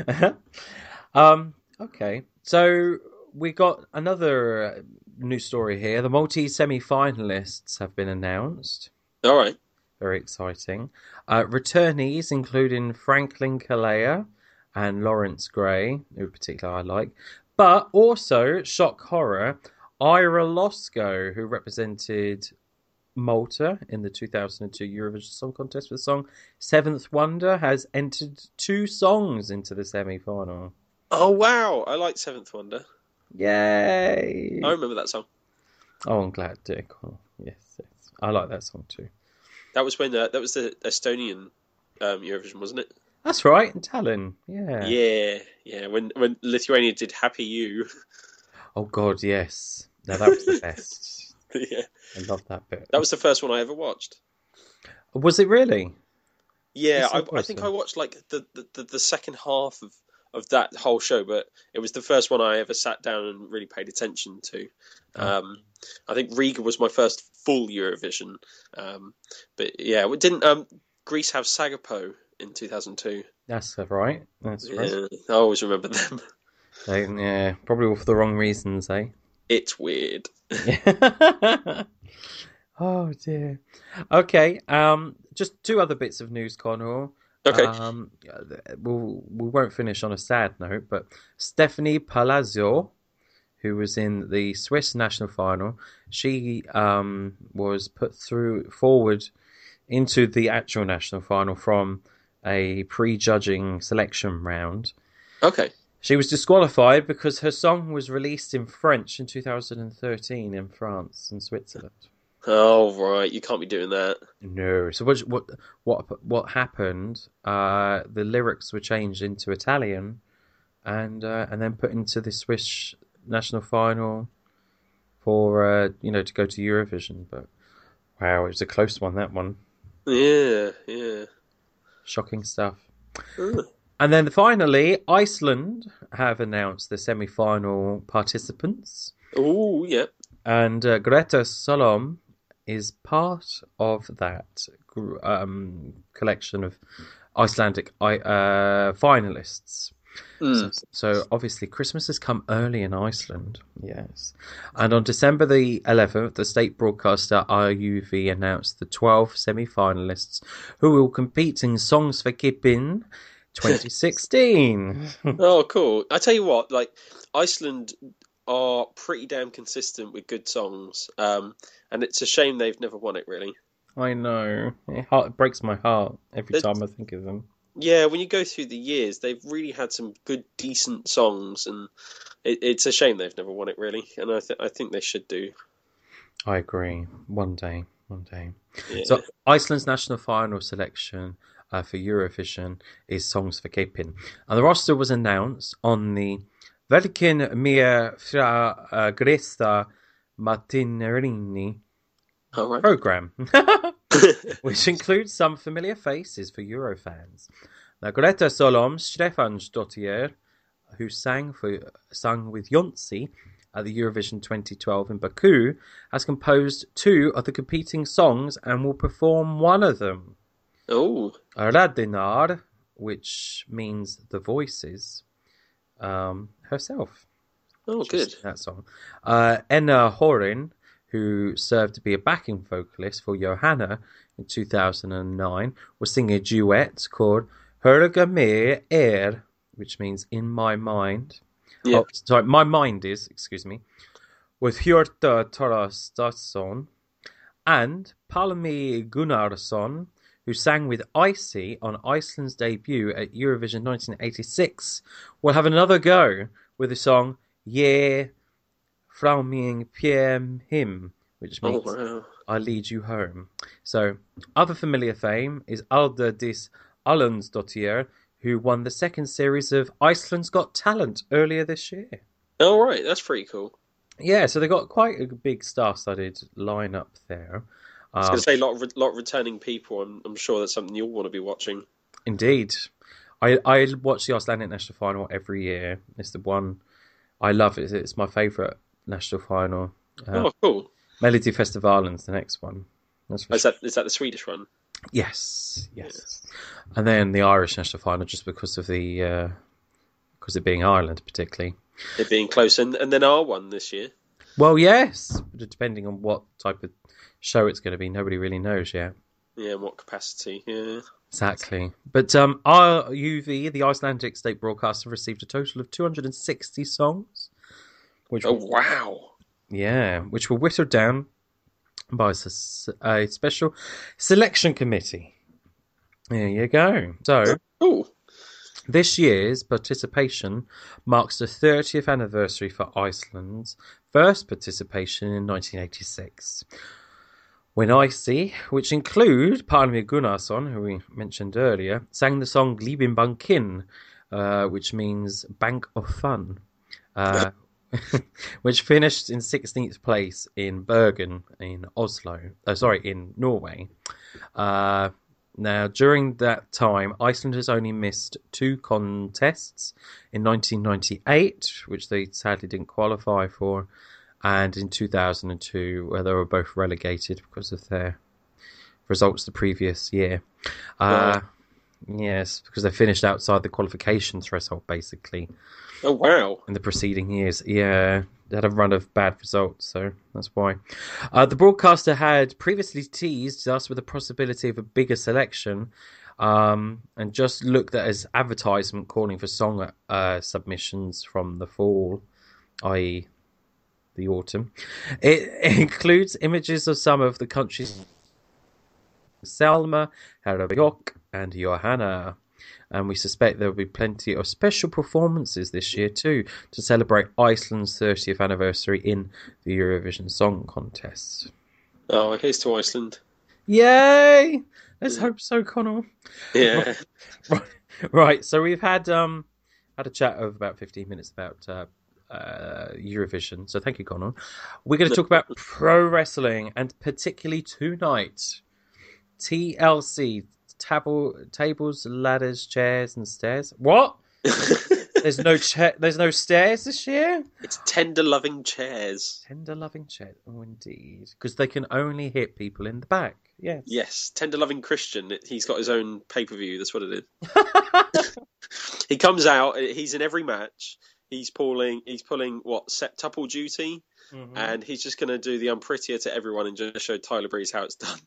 Okay, so we got another new story here. The Maltese semi-finalists have been announced. All right. Very exciting. Returnees, including Franklin Kalea and Lawrence Gray, who particularly I like. But also, shock horror, Ira Losco, who represented Malta in the 2002 Eurovision Song Contest with the song Seventh Wonder, has entered 2 songs into the semi-final. Oh, wow. I like Seventh Wonder. Yay! I remember that song. Oh, I'm glad, Dick. Oh, yes. I like that song too. That was when that was the Estonian Eurovision, wasn't it? That's right, in Tallinn. Yeah. Yeah. When Lithuania did Happy You. Oh God, yes. No, that was the best. Yeah. I love that bit. That was the first one I ever watched. Was it really? Yeah, I think I watched like the second half of that whole show, but it was the first one I ever sat down and really paid attention to. I think Riga was my first full Eurovision. But yeah, didn't Greece have Sagapo in 2002. That's right. That's right. Yeah, I always remember them. Yeah, probably all for the wrong reasons, eh? It's weird. Oh dear. Okay. Just two other bits of news, Connor. Okay. We won't finish on a sad note, but Stephanie Palazzo, who was in the Swiss national final, she was put forward into the actual national final from a pre-judging selection round. Okay. She was disqualified because her song was released in French in 2013 in France and Switzerland. Oh right, you can't be doing that. No. So what happened? The lyrics were changed into Italian, and then put into the Swiss national final for to go to Eurovision. But wow, it was a close one. That one. Yeah. Shocking stuff. Ugh. And then finally, Iceland have announced the semi-final participants. Oh, yeah. And Greta Solom is part of that collection of Icelandic finalists. So obviously Christmas has come early in Iceland, yes. And on December the 11th, the state broadcaster RUV announced the 12 semi-finalists who will compete in Songs for Kippin 2016. Oh, cool. I tell you what, like, Iceland are pretty damn consistent with good songs, and it's a shame they've never won it, really. I know. It breaks my heart every time I think of them. Yeah, when you go through the years, they've really had some good, decent songs, and it's a shame they've never won it, really. And I think they should do. I agree. One day. Yeah. So Iceland's national final selection for Eurovision is Songs for Kippin. And the roster was announced on the Velkin Mér fra Gresta Martinarini program, which includes some familiar faces for Eurofans. Now, Greta Solom Stefansdottir, who sang with Jonsi at the Eurovision 2012 in Baku, has composed two of the competing songs and will perform one of them. Oh. Radinar, which means the voices, herself. Oh, good. That song. Enna Horin, who served to be a backing vocalist for Johanna in 2009, will sing a duet called Hurga me which means in my mind. Yeah. Oh, sorry, my mind is, excuse me, with Hjörta Thorastarson, and Palmi Gunnarsson, who sang with Icy on Iceland's debut at Eurovision 1986, will have another go with the song Yeah Frá mín him, which means I lead you home. So, other familiar fame is Alda Dis Alonsdottir, who won the second series of Iceland's Got Talent earlier this year. Oh, right, that's pretty cool. Yeah, so they got quite a big star-studded lineup there. I was going to say, a lot of returning people. I'm sure that's something you'll want to be watching. Indeed. I watch the Icelandic National Final every year. It's the one I love. It's my favourite national final. Oh, cool. Melody Festivalen's the next one. Is that the Swedish one? Yes. And then the Irish national final, just because of because it being Ireland, particularly. It being close, and then our one this year. Well, yes, depending on what type of show it's going to be, nobody really knows yet. Yeah, what capacity? Yeah, exactly. But RUV, the Icelandic state broadcaster, received a total of 260 songs. Wow! Yeah, which were whittled down by a special selection committee. There you go. So, this year's participation marks the 30th anniversary for Iceland's first participation in 1986. When Icy, which include Palmi Gunnarsson, who we mentioned earlier, sang the song Lífin Bankin, which means Bank of Fun, which finished in 16th place in Bergen in in Norway. Now, during that time, Iceland has only missed two contests in 1998, which they sadly didn't qualify for, and in 2002, where they were both relegated because of their results the previous year. Yes, because they finished outside the qualification threshold, basically, Oh wow! in the preceding years. Yeah, they had a run of bad results, so that's why. The broadcaster had previously teased us with the possibility of a bigger selection, and just looked at as advertisement calling for song submissions from the fall, i.e. the autumn. It includes images of some of the country's Selma, Harabayok, and Johanna. And we suspect there will be plenty of special performances this year too to celebrate Iceland's 30th anniversary in the Eurovision Song Contest. Oh, here's to Iceland. Yay! Let's hope so, Connor. Yeah. Right. So we've had a chat of about 15 minutes about Eurovision. So thank you, Connor. We're going to talk about pro wrestling, and particularly tonight, TLC. Tables, ladders, chairs, and stairs. What? There's no stairs this year? It's tender loving chairs. Tender loving chairs. Oh, indeed. Because they can only hit people in the back. Yes. Yes, tender loving Christian. He's got his own pay-per-view. That's what it is. He comes out. He's in every match. He's pulling what, septuple duty, and he's just going to do the unprettier to everyone and just show Tyler Breeze how it's done.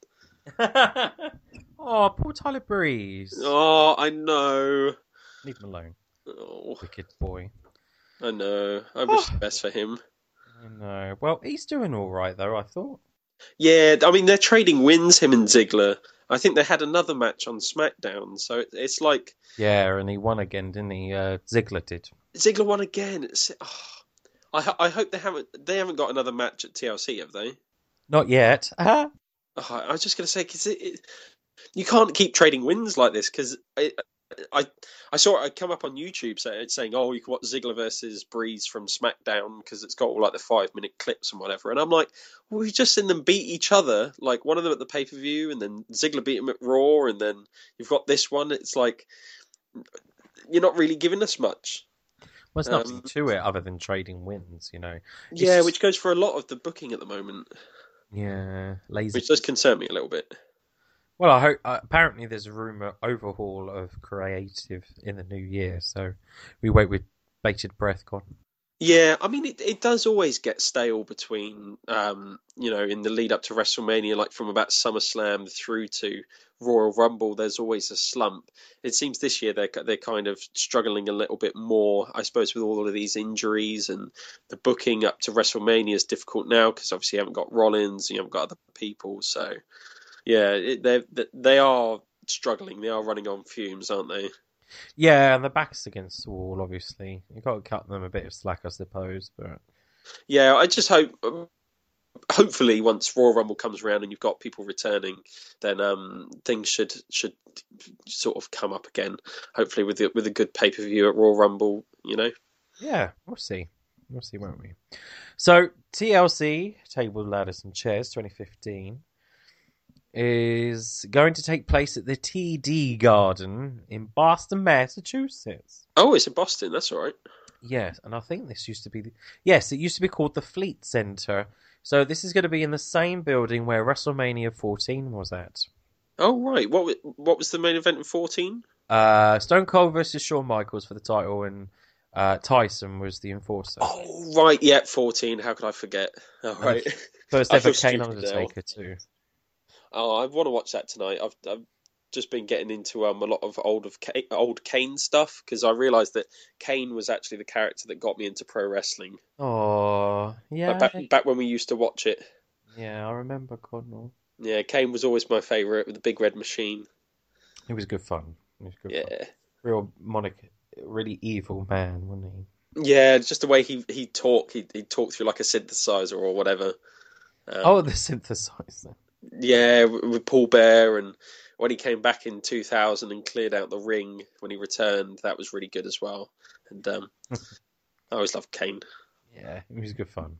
Oh, poor Tyler Breeze. Oh, I know. Leave him alone. Oh, Wicked boy. I know. I wish the best for him. I know. Well, he's doing all right, though, I thought. Yeah, I mean, they're trading wins, him and Ziggler. I think they had another match on SmackDown, so it's like... Yeah, and he won again, didn't he? Ziggler did. Ziggler won again. I hope they haven't got another match at TLC, have they? Not yet. I was just going to say, because you can't keep trading wins like this, because I saw it come up on YouTube saying, oh, you can watch Ziggler versus Breeze from SmackDown because it's got all like the 5-minute clips and whatever. And I'm like, well, we've just seen them beat each other, like one of them at the pay-per-view, and then Ziggler beat him at Raw, and then you've got this one. It's like, you're not really giving us much. Well, there's nothing to it other than trading wins, you know. Yeah, which goes for a lot of the booking at the moment. Yeah, lazy. Which does concern me a little bit. Well, I hope. Apparently, there's a rumour overhaul of creative in the new year, so we wait with bated breath, Gordon. Yeah, I mean, it does always get stale between, in the lead up to WrestleMania, like from about SummerSlam through to Royal Rumble. There's always a slump. It seems this year they're kind of struggling a little bit more, I suppose, with all of these injuries, and the booking up to WrestleMania is difficult now because obviously you haven't got Rollins, you haven't got other people, so. Yeah, they are struggling. They are running on fumes, aren't they? Yeah, and the back's against the wall, obviously. You've got to cut them a bit of slack, I suppose. But yeah, I just hope, hopefully, once Royal Rumble comes around and you've got people returning, then things should sort of come up again. Hopefully, with a good pay-per-view at Royal Rumble, you know. Yeah, we'll see. We'll see, won't we? So, TLC, Table, Ladders and Chairs 2015... is going to take place at the TD Garden in Boston, Massachusetts. Oh, it's in Boston. That's all right. Yes, and I think this used to be... Yes, it used to be called the Fleet Center. So this is going to be in the same building where WrestleMania 14 was at. Oh, right. What was the main event in 14? Stone Cold versus Shawn Michaels for the title, and Tyson was the enforcer. Oh, right. Yeah, 14. How could I forget? All right. First ever Kane Undertaker, too. Oh, I want to watch that tonight. I've just been getting into a lot of old Kane stuff because I realised that Kane was actually the character that got me into pro wrestling. Oh, yeah. Back when we used to watch it. Yeah, I remember Connell. Yeah, Kane was always my favourite with the big red machine. It was good fun. Fun. Real really evil man, wasn't he? Yeah, just the way he'd talk. He'd talk through like a synthesizer or whatever. The synthesizer. Yeah, with Paul Bear, and when he came back in 2000 and cleared out the ring when he returned, that was really good as well. And I always loved Kane. Yeah, it was good fun.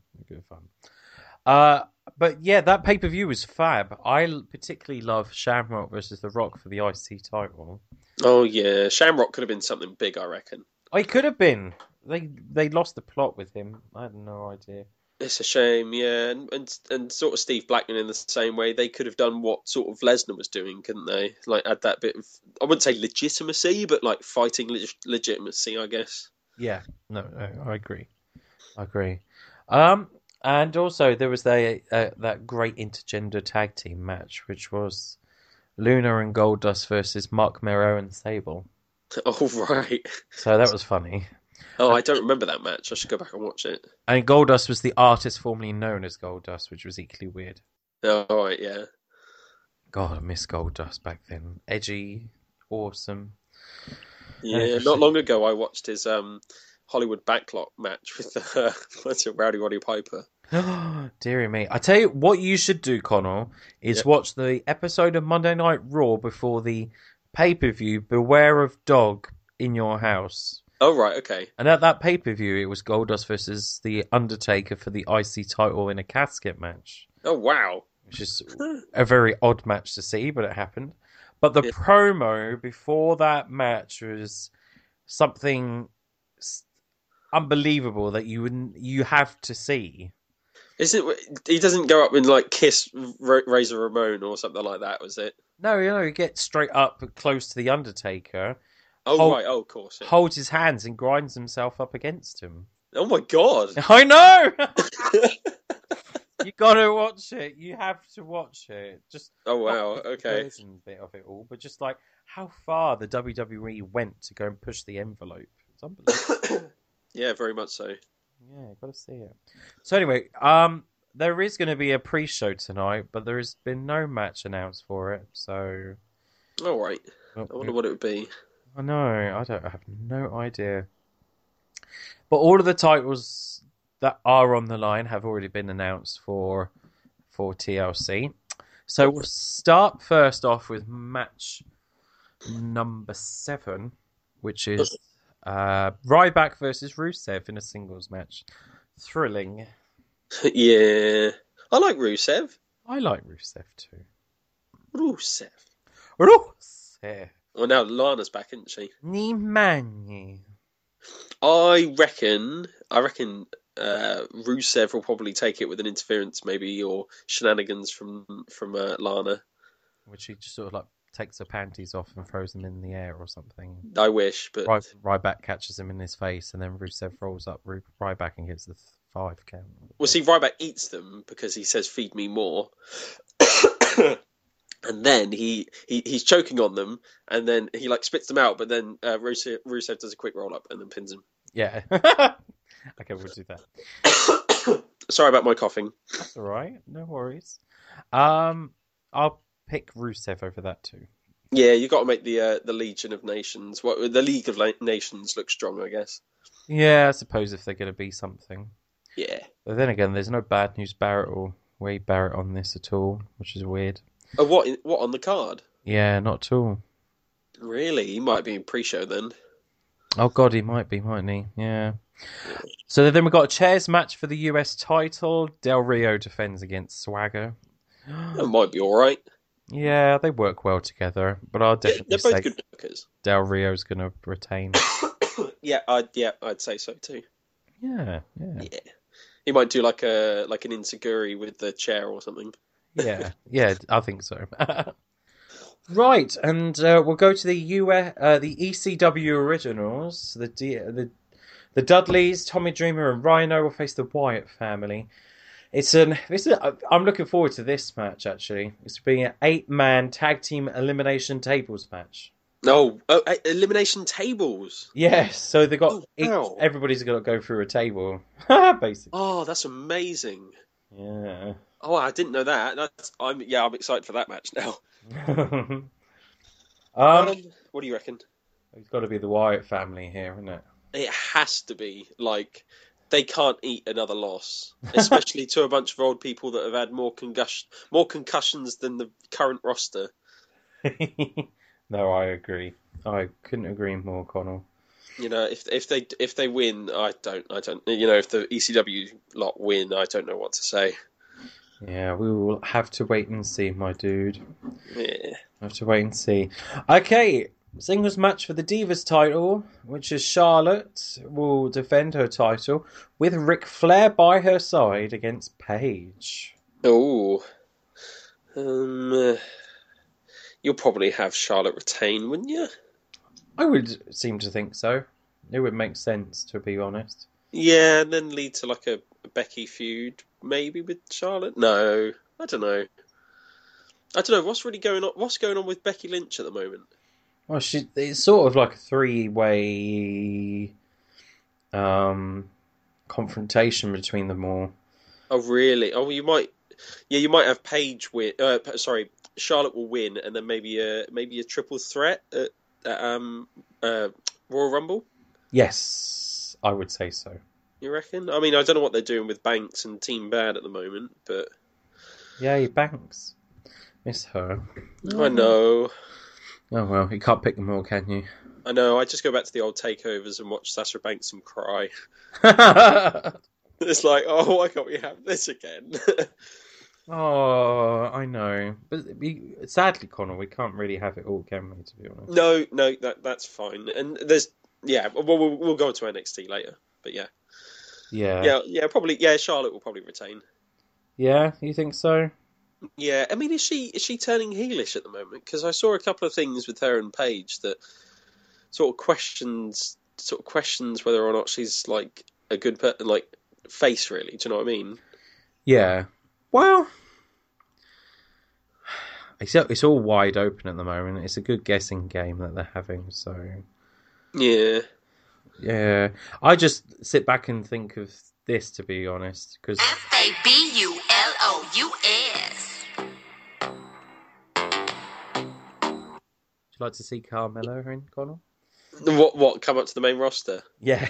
But yeah, that pay-per-view was fab. I particularly love Shamrock versus The Rock for the IC title. Oh yeah, Shamrock could have been something big, I reckon. It could have been. They lost the plot with him. I had no idea. It's a shame, yeah, and sort of Steve Blackman in the same way. They could have done what sort of Lesnar was doing, couldn't they? Like add that bit of, I wouldn't say legitimacy, but like fighting legitimacy, I guess. Yeah, no, I agree. And also there was that great intergender tag team match, which was Luna and Goldust versus Mark Mero and Sable. Oh right. So that was funny. Oh, I don't remember that match. I should go back and watch it. And Goldust was the artist formerly known as Goldust, which was equally weird. Oh, right, yeah. God, I miss Goldust back then. Edgy, awesome. Yeah, not long ago I watched his Hollywood Backlot match with Rowdy Roddy Piper. Deary me. I tell you what you should do, Connell, is watch the episode of Monday Night Raw before the pay-per-view, Beware of Dog in Your House. Oh, right, okay. And at that pay-per-view, it was Goldust versus The Undertaker for the IC title in a casket match. Oh, wow. Which is a very odd match to see, but it happened. But the promo before that match was something unbelievable that you have to see. Is it? He doesn't go up and like kiss Razor Ramon or something like that, was it? No, he gets straight up close to The Undertaker. Oh, right. Oh, of course. Yeah. Holds his hands and grinds himself up against him. Oh, my God. I know! You gotta watch it. You have to watch it. Just oh, wow. Okay. Bit of it all, but just like how far the WWE went to go and push the envelope. It's unbelievable. Yeah, very much so. Yeah, gotta see it. So anyway, there is going to be a pre-show tonight, but there has been no match announced for it. So, all right. I wonder what it would be. I know. I have no idea. But all of the titles that are on the line have already been announced for TLC. So we'll start first off with match number 7, which is Ryback versus Rusev in a singles match. Thrilling. Yeah. I like Rusev. I like Rusev too. Rusev. Well, now Lana's back, isn't she? Nimani. I reckon Rusev will probably take it with an interference, maybe, or shenanigans from Lana. Which he just sort of like takes her panties off and throws them in the air or something. I wish, but Ryback catches him in his face, and then Rusev rolls up Ryback and gives the 5 count. Well, see, Ryback eats them because he says, "Feed me more." And then he's choking on them, and then he like spits them out. But then Rusev does a quick roll up and then pins him. Yeah. Okay, we'll do that. Sorry about my coughing. That's all right. No worries. I'll pick Rusev over that too. Yeah, you got to make the Legion of Nations, the League of Nations, look strong, I guess. Yeah, I suppose if they're going to be something. Yeah. But then again, there's no Bad News Barrett or Wade Barrett on this at all, which is weird. Oh, what on the card? Yeah, not at all. Really? He might be in pre-show then. Oh God, he might be, mightn't he? Yeah. So then we've got a chairs match for the US title. Del Rio defends against Swagger. That might be all right. Yeah, they work well together, but I'll definitely they're both say good workers. Del Rio's going to retain. Yeah, I'd say so too. Yeah. He might do like an enziguri with the chair or something. Yeah, I think so. Right, and we'll go to the ECW originals. The Dudleys, Tommy Dreamer, and Rhino will face the Wyatt family. I'm looking forward to this match. Actually, it's being an 8-man tag team elimination tables match. No, elimination tables. Yes, so they got everybody's got to go through a table, basically. Oh, that's amazing. Yeah. Oh, I didn't know that. I'm excited for that match now. What do you reckon? It's got to be the Wyatt family here, isn't it? It has to be. Like, they can't eat another loss, especially to a bunch of old people that have had more concussions than the current roster. No, I agree. I couldn't agree more, Connell. You know, if they win, I don't. You know, if the ECW lot win, I don't know what to say. Yeah, we will have to wait and see, my dude. Yeah. Have to wait and see. Okay, Singles match for the Divas title, which is Charlotte will defend her title with Ric Flair by her side against Paige. Oh. You'll probably have Charlotte retain, wouldn't you? I would seem to think so. It would make sense, to be honest. Yeah, and then lead to like a Becky feud, maybe with Charlotte. No, I don't know. What's really going on. What's going on with Becky Lynch at the moment? Well, it's sort of like a three-way confrontation between them all. Oh, really? Oh, you might have Paige win. Charlotte will win, and then maybe a triple threat at Royal Rumble. Yes, I would say so. You reckon? I mean, I don't know what they're doing with Banks and Team Bad at the moment, but Yay, Banks. Miss her. I know. Oh well, you can't pick them all, can you? I know. I just go back to the old takeovers and watch Sasha Banks and cry. It's like, oh, why can't we have this again? Oh, I know, but sadly, Connor, we can't really have it all, can we? To be honest. No, that's fine. And there's we'll go into NXT later, but yeah, probably Charlotte will probably retain. Yeah, you think so? Yeah, I mean, is she turning heelish at the moment? Because I saw a couple of things with her and Paige that sort of questions whether or not she's like a good face, really. Do you know what I mean? Yeah. Well, it's all wide open at the moment. It's a good guessing game that they're having. So yeah. I just sit back and think of this, to be honest, because FABULOUS. Would you like to see Carmella in, Connor? What come up to the main roster? Yeah.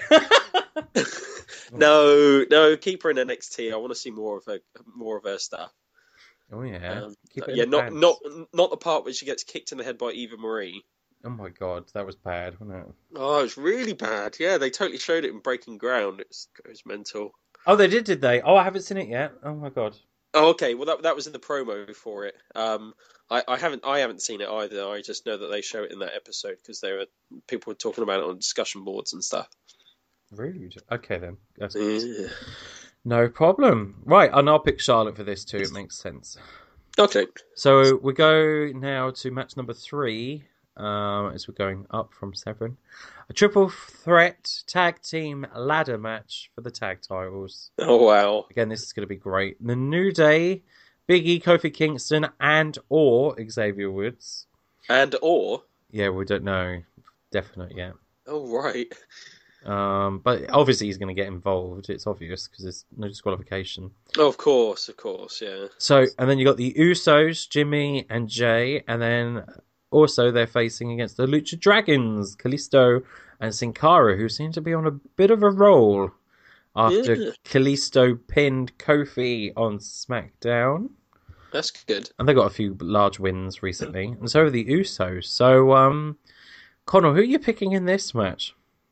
No, keep her in NXT. I want to see more of her stuff. Oh yeah. Not the part where she gets kicked in the head by Eva Marie. Oh my god, that was bad, wasn't it? Oh, it's really bad. Yeah, they totally showed it in Breaking Ground. It was mental. Oh, they did they? Oh, I haven't seen it yet. Oh my god. Oh, okay. Well, that was in the promo for it. I haven't seen it either. I just know that they show it in that episode because people were talking about it on discussion boards and stuff. Rude. Okay then. Yeah. No problem. Right, and I'll pick Charlotte for this too. It makes sense. Okay. So we go now to match number 3. As we're going up from 7. A triple threat tag team ladder match for the tag titles. Oh, wow. Again, this is going to be great. The New Day, Big E, Kofi Kingston, or Xavier Woods. Or? Yeah, we don't know definite yet. Oh, right. But obviously he's going to get involved. It's obvious because there's no disqualification. Oh, of course, yeah. So, and then you got the Usos, Jimmy and Jay, and then also they're facing against the Lucha Dragons, Kalisto and Sin Cara, who seem to be on a bit of a roll after Kalisto pinned Kofi on SmackDown. That's good. And they got a few large wins recently, and so are the Usos. So, Connor, who are you picking in this match?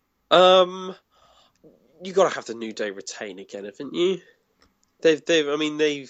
You got to have the New Day retain again, haven't you? They've. The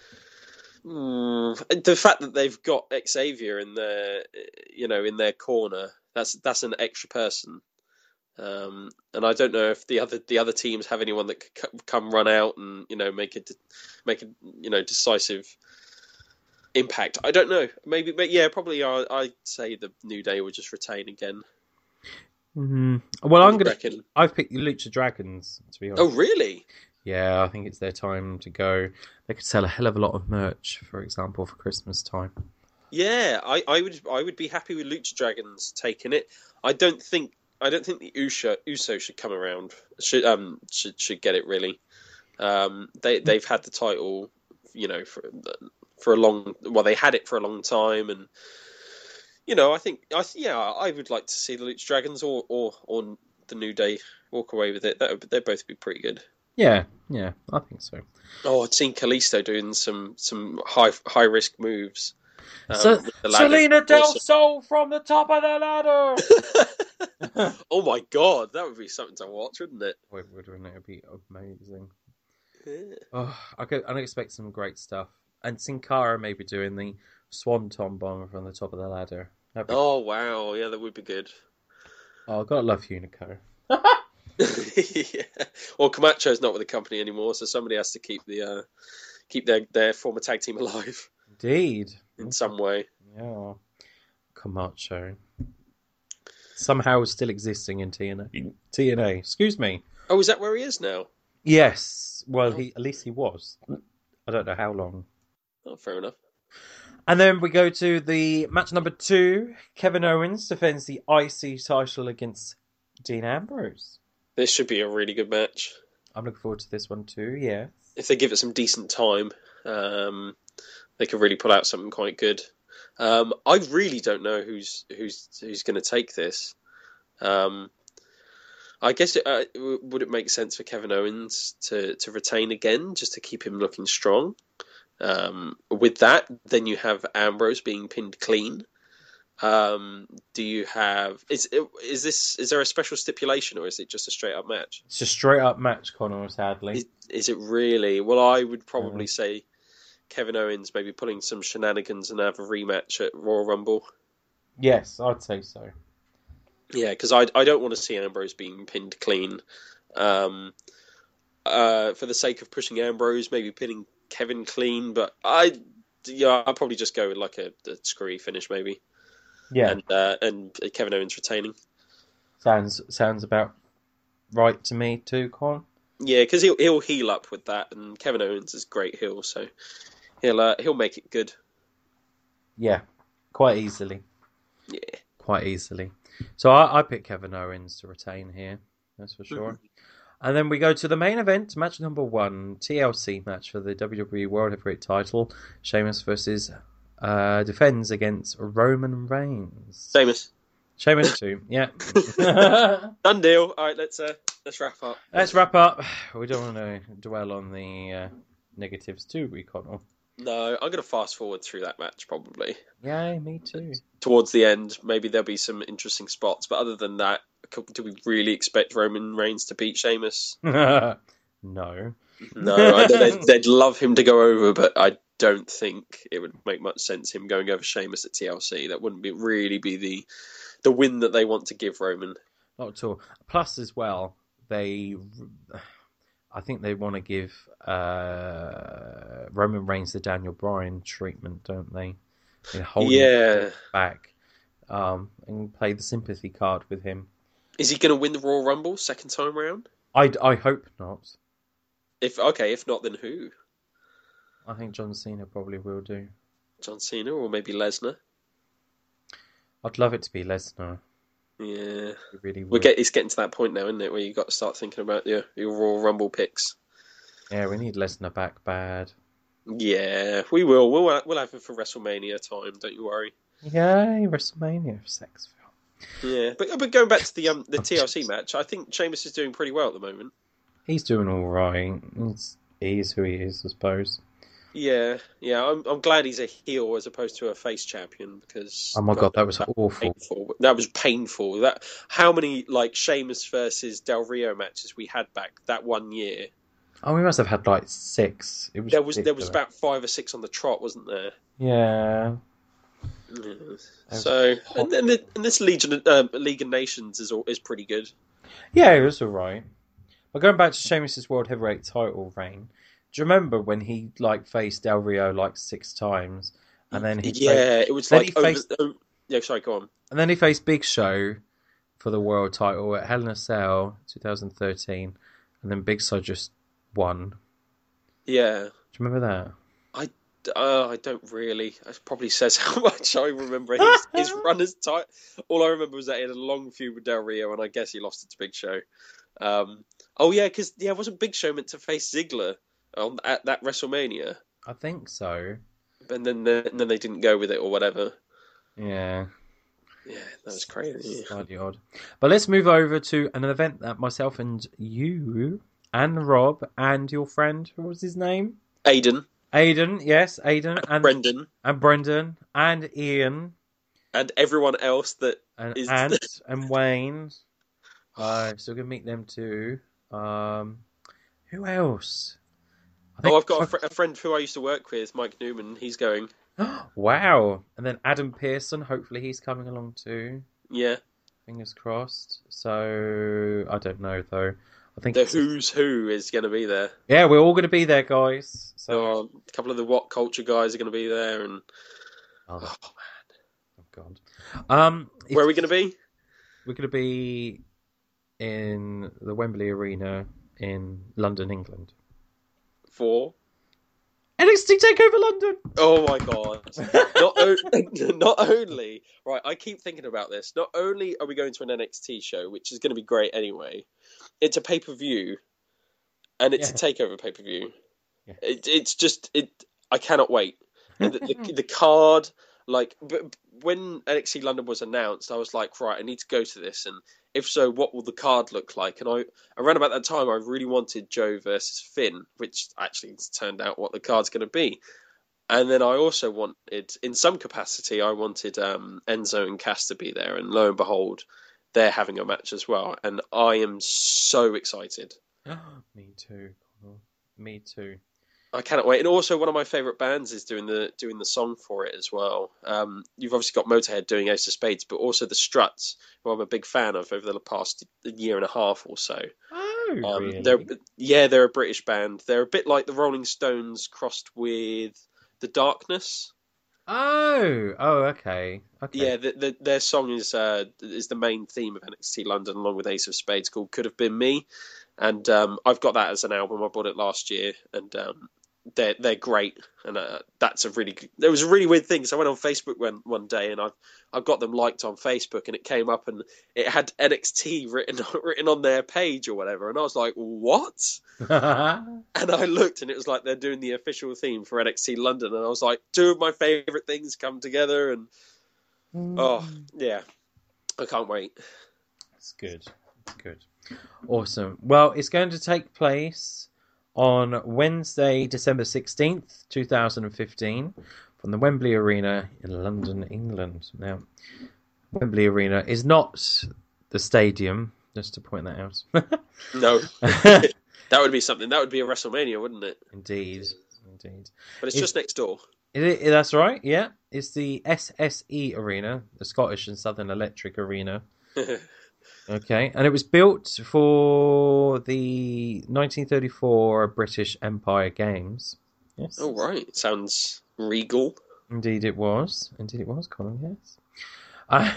fact that they've got Xavier in their corner, that's an extra person. And I don't know if the other teams have anyone that could come run out and make a decisive impact. I don't know. Maybe, but yeah, probably. I'd say the New Day would just retain again. Mm-hmm. Well, I've picked the Lucha Dragons, to be honest. Oh, really? Yeah, I think it's their time to go. They could sell a hell of a lot of merch, for example, for Christmas time. Yeah, I would be happy with Lucha Dragons taking it. I don't think the Uso should come around. Should get it really. They've had the title, for a long. Well, they had it for a long time, and I would like to see the Lucha Dragons or the New Day walk away with it. They'd both be pretty good. Yeah, I think so. Oh, I'd seen Kalisto doing some high risk moves. Selena Del Sol from the top of the ladder. Oh my god, that would be something to watch, wouldn't it? Wouldn't it? It'd be amazing. Yeah. Oh, I expect some great stuff. And Sin Cara maybe doing the Swanton bomb from the top of the ladder. Oh wow, yeah, that would be good. Oh, I gotta love Unico. Yeah. Well, Camacho's not with the company anymore, so somebody has to keep their former tag team alive Indeed. in some way. Yeah. Camacho. Somehow still existing in TNA. Excuse me. Oh, is that where he is now? Yes. Well, at least he was. I don't know how long. Oh, fair enough. And then we go to the match number 2. Kevin Owens defends the IC title against Dean Ambrose. This should be a really good match. I'm looking forward to this one too, yeah. If they give it some decent time, they could really pull out something quite good. I really don't know who's going to take this. I guess would it make sense for Kevin Owens to retain again, just to keep him looking strong? With that, then you have Ambrose being pinned clean. Do you have is there a special stipulation, or is it just a straight up match? It's a straight up match, Connor, sadly. Is it really? Well, I would probably say Kevin Owens maybe pulling some shenanigans and have a rematch at Royal Rumble. Yes, I'd say so. Yeah, because I don't want to see Ambrose being pinned clean. For the sake of pushing Ambrose, maybe pinning Kevin clean, but I'd probably just go with like a screwy finish, maybe. Yeah, and Kevin Owens retaining. Sounds about right to me too, Con. Yeah, because he'll heal up with that, and Kevin Owens is great heel, so he'll make it good. Yeah, quite easily. Yeah, quite easily. So I pick Kevin Owens to retain here. That's for sure. Mm-hmm. And then we go to the main event, match number 1, TLC match for the WWE World Heavyweight title. Sheamus versus defends against Roman Reigns. Sheamus too, yeah. Done deal. All right, let's wrap up. Let's wrap up. We don't want to dwell on the negatives too, Connor. No, I'm going to fast forward through that match probably. Yeah, me too. Towards the end, maybe there'll be some interesting spots, but other than that, do we really expect Roman Reigns to beat Sheamus? No. They'd love him to go over, but I don't think it would make much sense him going over Sheamus at TLC. That wouldn't really be the win that they want to give Roman. Not at all. Plus, as well, I think they want to give Roman Reigns the Daniel Bryan treatment, don't they? Hold him back and play the sympathy card with him. Is he going to win the Royal Rumble second time round? I hope not. If not, then who? I think John Cena probably will do. John Cena or maybe Lesnar? I'd love it to be Lesnar. Yeah. It really would. It's getting to that point now, isn't it, where you've got to start thinking about your Royal Rumble picks. Yeah, we need Lesnar back bad. Yeah, we will. We'll have him for WrestleMania time, don't you worry. Yay, WrestleMania sex film. Yeah, but going back to the TLC match, I think Sheamus is doing pretty well at the moment. He's doing all right. He is who he is, I suppose. Yeah. I'm glad he's a heel as opposed to a face champion because. Oh my god, that was awful. Painful. That was painful. How many Sheamus versus Del Rio matches we had back that one year? Oh, we must have had 6. There was about 5 or 6 on the trot, wasn't there? Yeah. So and this League of Nations is pretty good. Yeah, it was alright. But going back to Sheamus' World Heavyweight title reign, do you remember when he faced Del Rio 6 times, and then it was sorry, go on. And then he faced Big Show for the world title at Hell in a Cell 2013, and then Big Show just won. Yeah. Do you remember that? I don't really. It probably says how much I remember his run as tight. All I remember was that he had a long feud with Del Rio, and I guess he lost it to Big Show. Wasn't Big Show meant to face Ziggler at that WrestleMania? I think so. And then they didn't go with it or whatever. Yeah. Yeah, that was crazy. Slightly odd. But let's move over to an event that myself and you and Rob and your friend, what was his name? Aiden, yes, Aiden and Brendan and Ian and everyone else that and is Ant and Wayne. Still gonna meet them too. Who else? I've got a friend who I used to work with, Mike Newman. He's going. Wow. And then Adam Pearson, hopefully he's coming along too. Yeah. Fingers crossed. So, I don't know though. I think The Who's Who is going to be there. Yeah, we're all going to be there, guys. So, A couple of the What Culture guys are going to be there, and oh man, oh god. Where are we going to be? We're going to be in the Wembley Arena in London, England. For NXT Takeover London. Oh my god! Not only, right? I keep thinking about this. Not only are we going to an NXT show, which is going to be great anyway, it's a pay-per-view, and it's a takeover pay-per-view. Yeah. It's just I cannot wait. And the card, like, but when NXT London was announced, I was like, right, I need to go to this, and if so, what will the card look like? And around about that time, I really wanted Joe versus Finn, which actually has turned out what the card's going to be. And then I also wanted, in some capacity, I wanted Enzo and Cass to be there, and lo and behold, they're having a match as well, and I am so excited. Me too. Me too. I cannot wait. And also, one of my favourite bands is doing the song for it as well. You've obviously got Motorhead doing Ace of Spades, but also the Struts, who I'm a big fan of over the past year and a half or so. Oh, really? They're a British band. They're a bit like the Rolling Stones crossed with The Darkness. Oh, okay. Yeah, their song is the main theme of NXT London, along with Ace of Spades, called "Could Have Been Me," and I've got that as an album. I bought it last year, and they're great. And that's a really good... There was a really weird thing. So I went on Facebook one day, and I've got them liked on Facebook, and it came up, and it had NXT written on their page or whatever, and I was like, what? And I looked, and it was like they're doing the official theme for NXT London, and I was like, two of my favourite things come together, and oh, yeah. I can't wait. That's good. Awesome. Well, it's going to take place on Wednesday, December 16th, 2015, from the Wembley Arena in London, England. Now, Wembley Arena is not the stadium, just to point that out. No. That would be something. That would be a WrestleMania, wouldn't it? Indeed. But it's just next door. That's right, yeah. It's the SSE Arena, the Scottish and Southern Electric Arena. Okay, and it was built for the 1934 British Empire Games. Yes. Oh, right. Sounds regal. Indeed it was, Colin, yes.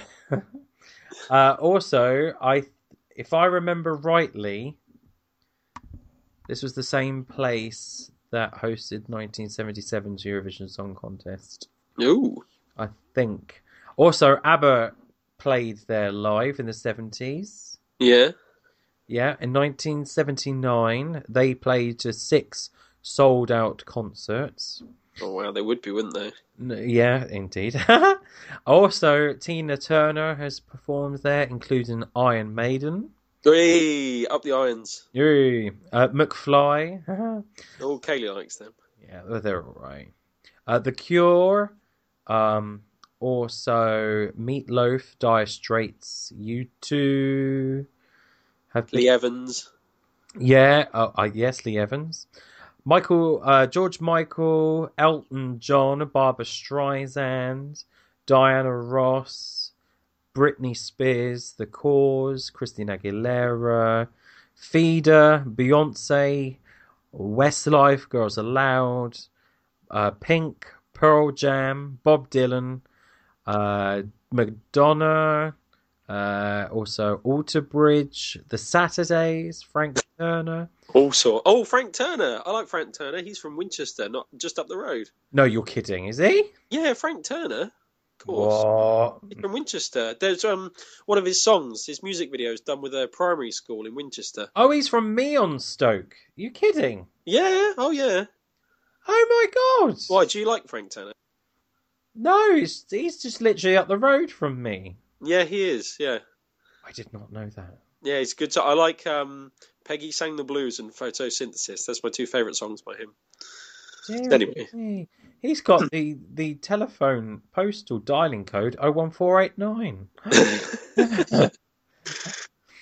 Also, if I remember rightly, this was the same place that hosted 1977's Eurovision Song Contest. Ooh. I think. Also, ABBA played there live in the 70s. Yeah. Yeah, in 1979, they played to 6 sold-out concerts. Oh, wow, they would be, wouldn't they? Yeah, indeed. Also, Tina Turner has performed there, including Iron Maiden. Hey, up the irons. Yay. McFly. Oh, Kaylee likes them. Yeah, they're all right. The Cure. Also, Meatloaf, Dire Straits, U2. Lee Evans. Yeah, yes, Lee Evans. George Michael, Elton John, Barbra Streisand, Diana Ross, Britney Spears, The Cause, Christina Aguilera, Feeder, Beyonce, Westlife, Girls Aloud, Pink, Pearl Jam, Bob Dylan, Madonna, also Alter Bridge, The Saturdays, Frank Turner. Also, Frank Turner. I like Frank Turner. He's from Winchester, not just up the road. No, you're kidding, is he? Yeah, Frank Turner. Of course. What? He's from Winchester. There's one of his songs, his music videos done with a primary school in Winchester. Oh, he's from Meonstoke. You kidding? Yeah. Oh, yeah. Oh my god! Why, do you like Frank Turner? No, he's just literally up the road from me. Yeah, he is. Yeah. I did not know that. Yeah, he's good. I like Peggy Sang the Blues and Photosynthesis. That's my 2 favourite songs by him. Anyway. He's got the telephone postal dialing code 01489.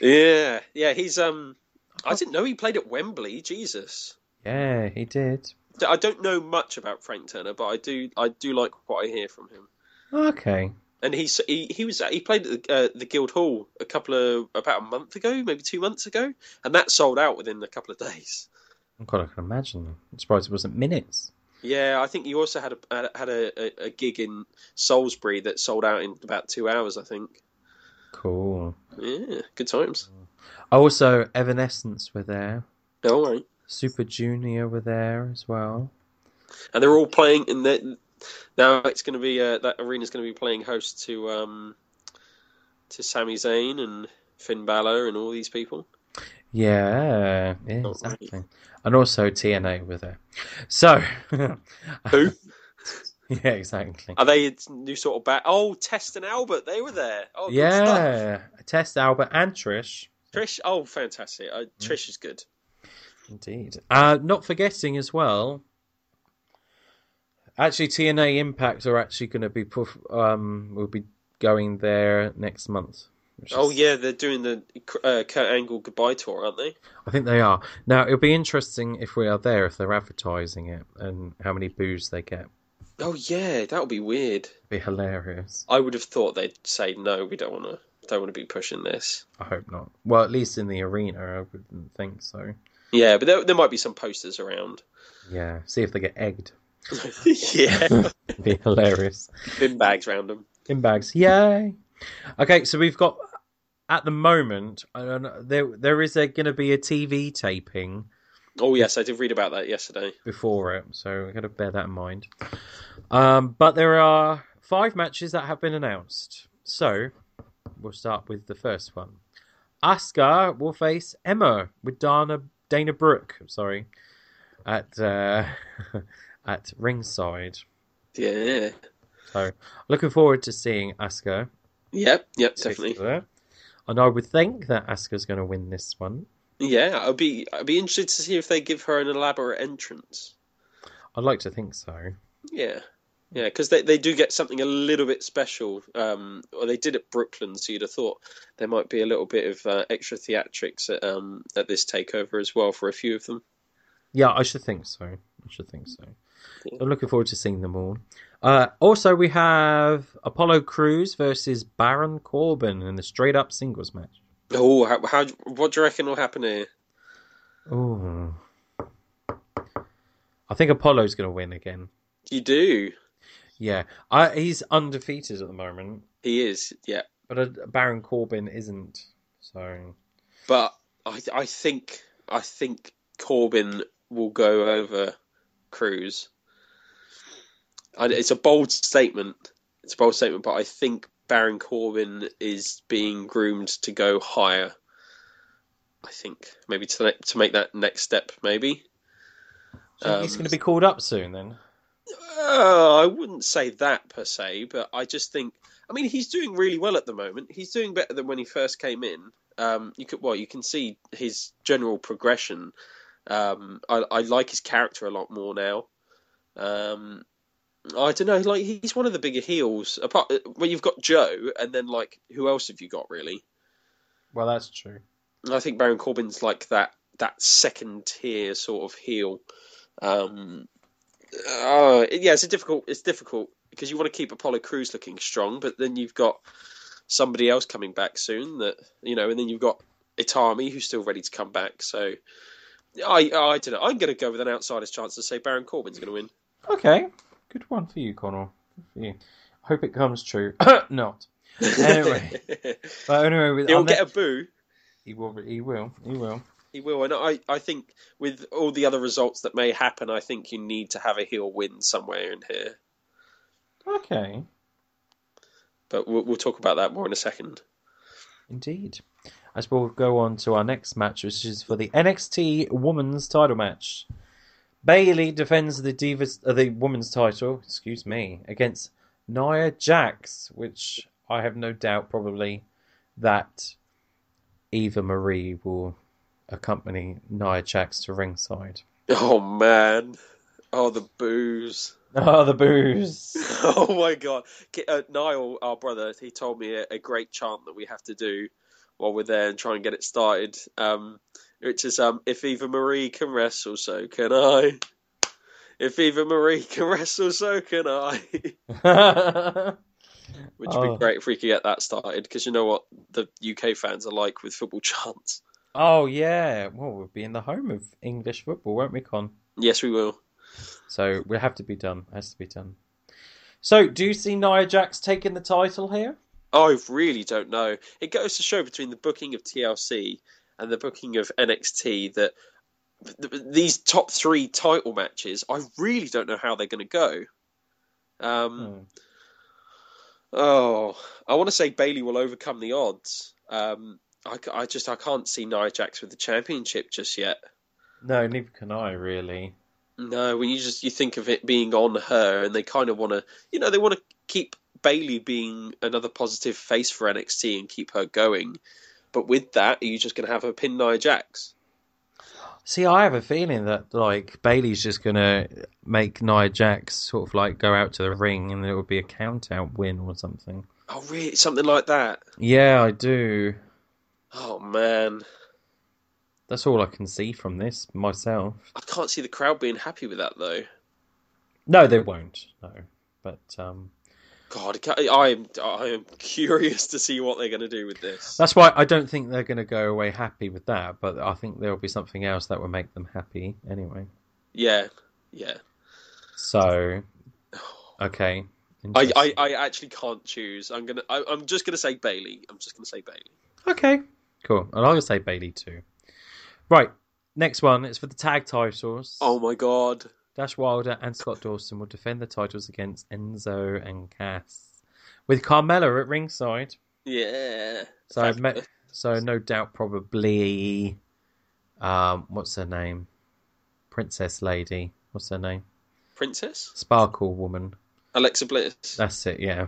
Yeah, he's I didn't know he played at Wembley. Jesus. Yeah, he did. I don't know much about Frank Turner, but I do like what I hear from him. Okay. And he played at the Guildhall about a month ago, maybe 2 months ago, and that sold out within a couple of days. God, I can imagine. I'm surprised it wasn't minutes. Yeah, I think he also had a gig in Salisbury that sold out in about 2 hours, I think. Cool. Yeah, good times. Also, Evanescence were there. All right. Super Junior were there as well. And they're all playing in the. Now it's going to be that arena's going to be playing host to Sami Zayn and Finn Balor and all these people. Yeah, exactly. And also TNA were there. So who? Yeah, exactly. Are they a new sort of bat? Oh, Test and Albert, they were there. Oh, good yeah, Test, Albert, and Trish. Trish, oh, fantastic! Trish is good. Indeed. Not forgetting as well. Actually, TNA Impact are actually going to be will be going there next month. Yeah, they're doing the Kurt Angle goodbye tour, aren't they? I think they are. Now, it'll be interesting if we are there, if they're advertising it, and how many boos they get. Oh yeah, that would be weird. It'd be hilarious. I would have thought they'd say no, we don't want to be pushing this. I hope not. Well, at least in the arena, I wouldn't think so. Yeah, but there might be some posters around. Yeah, see if they get egged. Yeah. It'd be hilarious. Bin bags round them. Bin bags, yay! Okay, so we've got, at the moment, there is going to be a TV taping. Oh yes, I did read about that yesterday. Before it, so we've got to bear that in mind. But there are 5 matches that have been announced. So, we'll start with the first one. Asuka will face Emma with Dana Brooke, at at ringside. Yeah. So, looking forward to seeing Asuka. Yep, definitely. And I would think that Asuka's going to win this one. Yeah, I'd be interested to see if they give her an elaborate entrance. I'd like to think so. Yeah, because they do get something a little bit special. Or they did at Brooklyn, so you'd have thought there might be a little bit of extra theatrics at this takeover as well for a few of them. Yeah, I should think so. Yeah. I'm looking forward to seeing them all. Also, we have Apollo Crews versus Baron Corbin in the straight up singles match. Oh, what do you reckon will happen here? Oh, I think Apollo's going to win again. You do? Yeah, he's undefeated at the moment. He is, yeah. But Baron Corbin isn't. So, but I think Corbin will go over Crews. It's a bold statement. But I think Baron Corbin is being groomed to go higher. I think maybe to make that next step, maybe. So he's going to be called up soon, then. I wouldn't say that per se, but I just think. I mean, he's doing really well at the moment. He's doing better than when he first came in. You can see his general progression. I like his character a lot more now. I don't know, like he's one of the bigger heels. Apart, you've got Joe, and then like who else have you got really? Well, that's true. I think Baron Corbin's like that second tier sort of heel. It's difficult because you want to keep Apollo Crews looking strong, but then you've got somebody else coming back soon and then you've got Itami who's still ready to come back. So I don't know. I'm going to go with an outsider's chance to say Baron Corbin's going to win. Okay. Good one for you, Connor. Good for you. I hope it comes true. Not. Anyway. He'll get a boo. He will. And I think with all the other results that may happen, I think you need to have a heel win somewhere in here. Okay. But we'll talk about that more in a second. Indeed. As we'll go on to our next match, which is for the NXT Women's Title match. Bayley defends the women's title, against Nia Jax, which I have no doubt probably that Eva Marie will accompany Nia Jax to ringside. Oh man. Oh, the boos. Oh, the boos. Oh my god. Niall, our brother, he told me a great chant that we have to do while we're there and try and get it started. Which is, if Eva Marie can wrestle, so can I. If Eva Marie can wrestle, so can I. Which would be great if we could get that started, because you know what the UK fans are like with football chants. Oh, yeah. Well, we'll be in the home of English football, won't we, Con? Yes, we will. So we'll have to be done. Has to be done. So, do you see Nia Jax taking the title here? I really don't know. It goes to show between the booking of TLC and the booking of NXT that these top 3 title matches, I really don't know how they're going to go. Oh, I want to say Bayley will overcome the odds. I can't see Nia Jax with the championship just yet. No, neither can I, really. No, when you think of it being on her, and they kind of want to, they want to keep Bayley being another positive face for NXT and keep her going. But with that, are you just going to have her pin Nia Jax? See, I have a feeling that Bayley's just going to make Nia Jax sort of go out to the ring, and it will be a count-out win or something. Oh, really? Something like that? Yeah, I do. Oh, man. That's all I can see from this, myself. I can't see the crowd being happy with that, though. No, they won't. No, but God, I am curious to see what they're going to do with this. That's why I don't think they're going to go away happy with that. But I think there'll be something else that will make them happy anyway. Yeah. So, okay. I actually can't choose. I'm just gonna say Bayley. Okay, cool. And I'm gonna say Bayley too. Right, next one is for the tag titles. Oh my god. Dash Wilder and Scott Dawson will defend the titles against Enzo and Cass, with Carmella at ringside. Yeah. So no doubt, probably, what's her name? Princess lady. What's her name? Princess? Sparkle woman. Alexa Bliss. That's it. Yeah.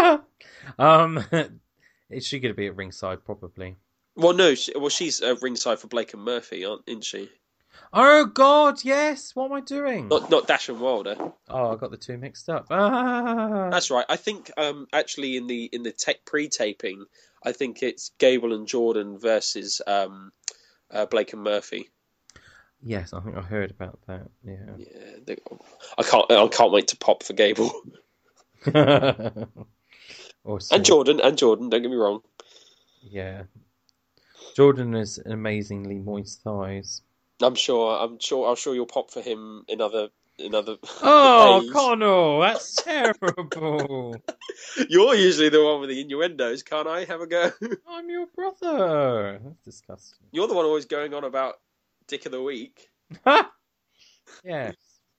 Is she going to be at ringside? Probably. Well, no. She's ringside for Blake and Murphy, isn't she? Oh God, yes. What am I doing? Not Dash and Wilder. Oh, I got the two mixed up. Ah. That's right. I think actually in the pre-taping, I think it's Gable and Jordan versus Blake and Murphy. Yes, I think I heard about that. Yeah. I can't wait to pop for Gable. Awesome. And Jordan. Don't get me wrong. Yeah. Jordan has amazingly moist thighs. I'm sure you'll pop for him in other. Oh, days. Connor, that's terrible. You're usually the one with the innuendos. Can't I have a go? I'm your brother. That's disgusting. You're the one always going on about Dick of the Week. Yes.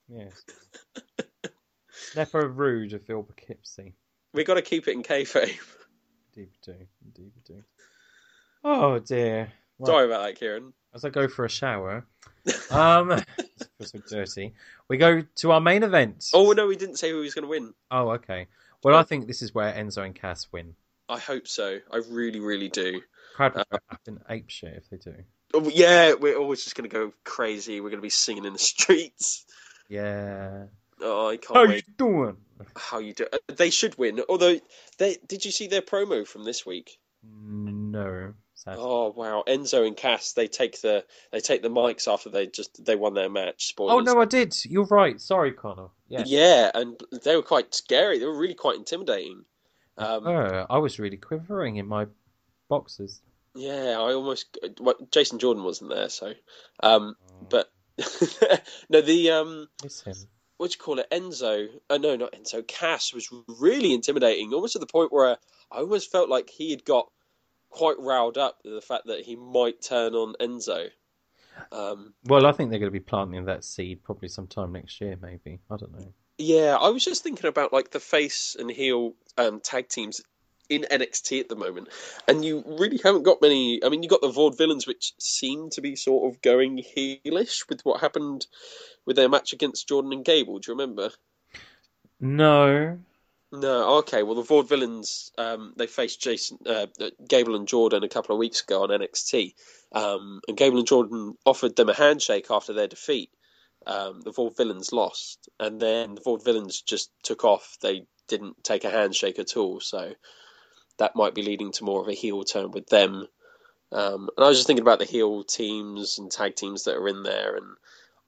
Never rude of Phil Poughkeepsie. We got to keep it in kayfabe. Indeed we do. Oh dear. Right. Sorry about that, Kieran. As I go for a shower, it's so dirty. We go to our main event. Oh no, we didn't say who was going to win. Oh, okay. Well, I think this is where Enzo and Cass win. I hope so. I really, really do. Crowd will go up in ape shit if they do. Oh, yeah, we're always just going to go crazy. We're going to be singing in the streets. Yeah. Oh, I can't How wait. you doing? How you do? They should win. Although, did you see their promo from this week? No. Sadly. Oh wow, Enzo and Cass, they take the mics after they won their match. Spoilers. Oh no, I did. You're right. Sorry, Connor. Yeah, and they were quite scary. They were really quite intimidating. I was really quivering in my boxes. Yeah, Jason Jordan wasn't there, so. But no, Miss him. What do you call it? Enzo? No, not Enzo. Cass was really intimidating, almost to the point where I almost felt like he had got quite riled up with the fact that he might turn on Enzo. Well, I think they're going to be planting that seed probably sometime next year, maybe. I don't know. Yeah, I was just thinking about the face and heel tag teams in NXT at the moment, and you really haven't got many. I mean, you got the Vaudevillains, which seem to be sort of going heelish with what happened with their match against Jordan and Gable. Do you remember? No. No, okay. Well, the Vaudevillains, they faced Gable and Jordan a couple of weeks ago on NXT, and Gable and Jordan offered them a handshake after their defeat. The Vaudevillains lost, and then the Vaudevillains just took off. They didn't take a handshake at all, so that might be leading to more of a heel turn with them. And I was just thinking about the heel teams and tag teams that are in there, and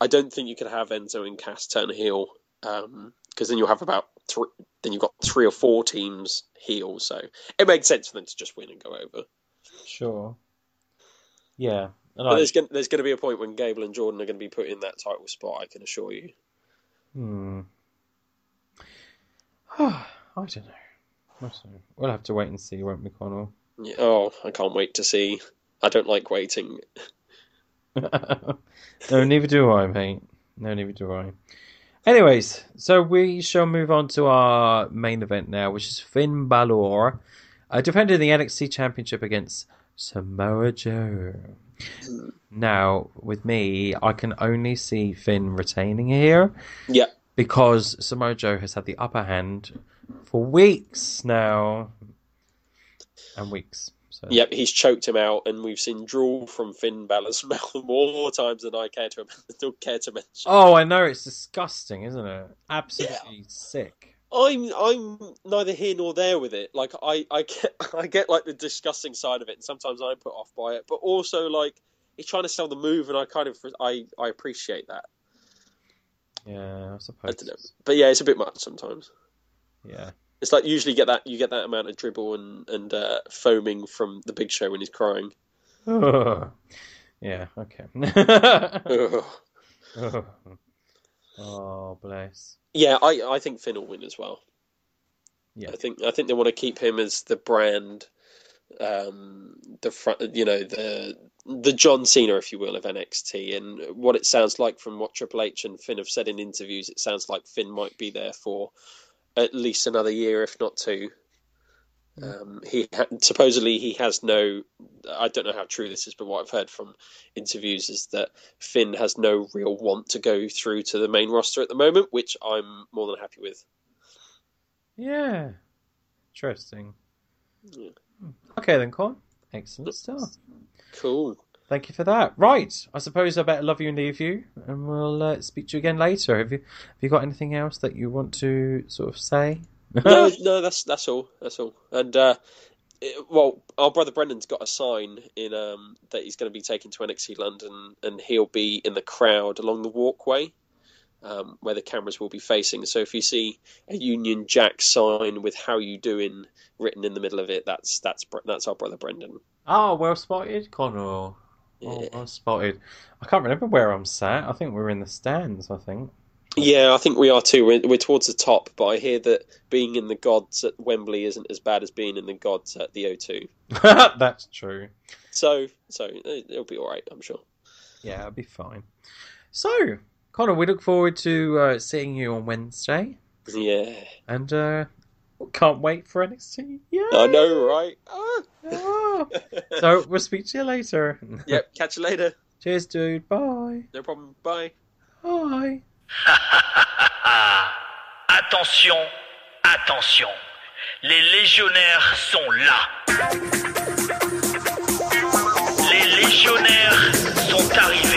I don't think you can have Enzo and Cass turn heel, because then you'll have then you've got 3 or 4 teams heel. So it makes sense for them to just win and go over. Sure. Yeah. But there's going to be a point when Gable and Jordan are going to be put in that title spot, I can assure you. I don't know. We'll have to wait and see, won't we, Connor? Yeah, oh, I can't wait to see. I don't like waiting. No, neither do I, mate. No, neither do I. Anyways, so we shall move on to our main event now, which is Finn Balor defending the NXT Championship against Samoa Joe. Now, with me, I can only see Finn retaining here. Yeah. Because Samoa Joe has had the upper hand for weeks now. And weeks. So. Yep, he's choked him out, and we've seen drool from Finn Balor's mouth more times than I care to mention. Oh, I know, it's disgusting, isn't it? Absolutely sick. I'm neither here nor there with it. Like I get like the disgusting side of it, and sometimes I'm put off by it. But also, like, he's trying to sell the move, and I appreciate that. Yeah, I suppose. I don't know. But yeah, it's a bit much sometimes. Yeah. It's like usually you get that amount of dribble and foaming from the Big Show when he's crying. Yeah, okay. Oh, bless. Yeah, I think Finn will win as well. Yeah. I think they want to keep him as the brand, the front, the John Cena, if you will, of NXT. And what it sounds like from what Triple H and Finn have said in interviews, it sounds like Finn might be there for at least another year, if not 2. Supposedly he has no. I don't know how true this is, but what I've heard from interviews is that Finn has no real want to go through to the main roster at the moment, which I'm more than happy with. Yeah, interesting. Yeah. Okay then, Con. Excellent stuff. Cool. Thank you for that. Right, I suppose I better love you and leave you, and we'll speak to you again later. Have you got anything else that you want to sort of say? No, that's all. That's all. And our brother Brendan's got a sign in that he's going to be taken to NXT London, and he'll be in the crowd along the walkway where the cameras will be facing. So if you see a Union Jack sign with "How you doing" written in the middle of it, that's our brother Brendan. Oh, well spotted, Connor. Yeah. Oh, well spotted. I can't remember where I'm sat. I think we're in the stands, I think. Yeah, I think we are too. We're towards the top, but I hear that being in the gods at Wembley isn't as bad as being in the gods at the O2. That's true. So it'll be all right, I'm sure. Yeah, it'll be fine. So, Connor, we look forward to seeing you on Wednesday. Yeah. And can't wait for NXT. Yeah. I know, right? So we'll speak to you later. Yep, catch you later. Cheers, dude. Bye. No problem. Bye. Bye. Attention, attention. Les légionnaires sont là. Les légionnaires sont arrivés.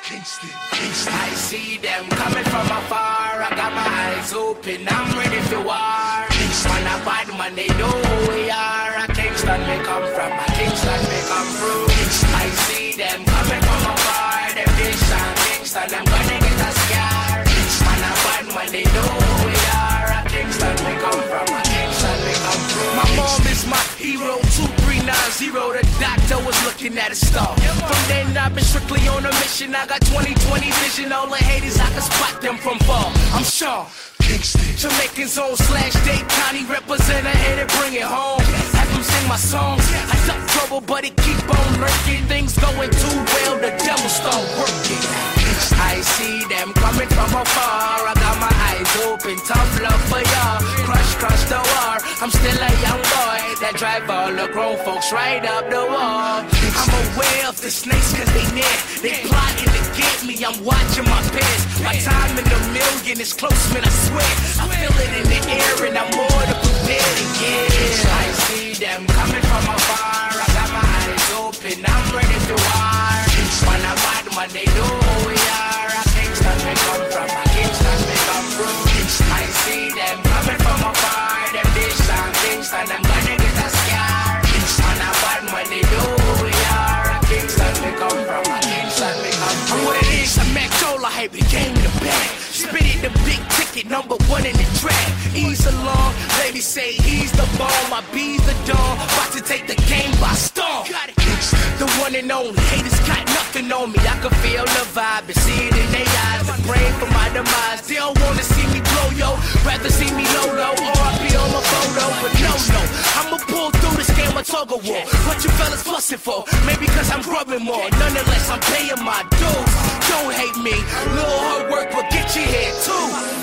I see them coming from afar. I got my eyes open, I'm ready for war. Man, a bad man, they know who we are. A Kingston may come from, a Kingston may come through. I see them coming from afar. Them fish and Kingston, I'm gonna get a scar. Man, a bad man, they know who we are. A Kingston may come from, a Kingston may come through. My mom is my hero, 2390. The doctor was looking at a star. From then I've been strictly on a mission. I got 20/20 vision. All the haters, I can spot them from far. I'm sure. Jamaicans on / Dade County representative, and bring it home. Have them sing my songs. I duck trouble, but it keep on lurking. Things going too well, the devil start working. I see them coming from afar. I got my eyes open, tough love for y'all. Crush the war. I'm still a young boy that drive all the grown folks right up the wall. I'm aware of the snakes cause they near. They plotting to get me, I'm watching my pants. My time in the million is close, man, I swear. I feel it in the air and I'm more than prepared to get. I see them coming from afar. I got my eyes open, I'm ready to war. When I bad man, they know who we are. A Kingston may come from, a Kingston may come through. I see them coming from afar. Them dish and Kingston, I'm gonna get a scar. When I bad man, they know who we are. A Kingston may come from, a Kingston may come through. I'm what it is, I'm Mac Jola, hype the game in the bag. Spit it the big ticket, number one in the track. Ease along, ladies say he's the bomb. I be the dawn, about to take the game by storm. The one and only, haters got nothing on me. I can feel the vibe and see it in their eyes. The brain for my demise. They don't wanna see me blow, yo. Rather see me low, or I be on my photo. But no, I'ma pull through this game of tug of war. What you fellas fussing for? Maybe cause I'm grubbing more. Nonetheless, I'm paying my dues. Don't hate me, little hard work, but get your head too.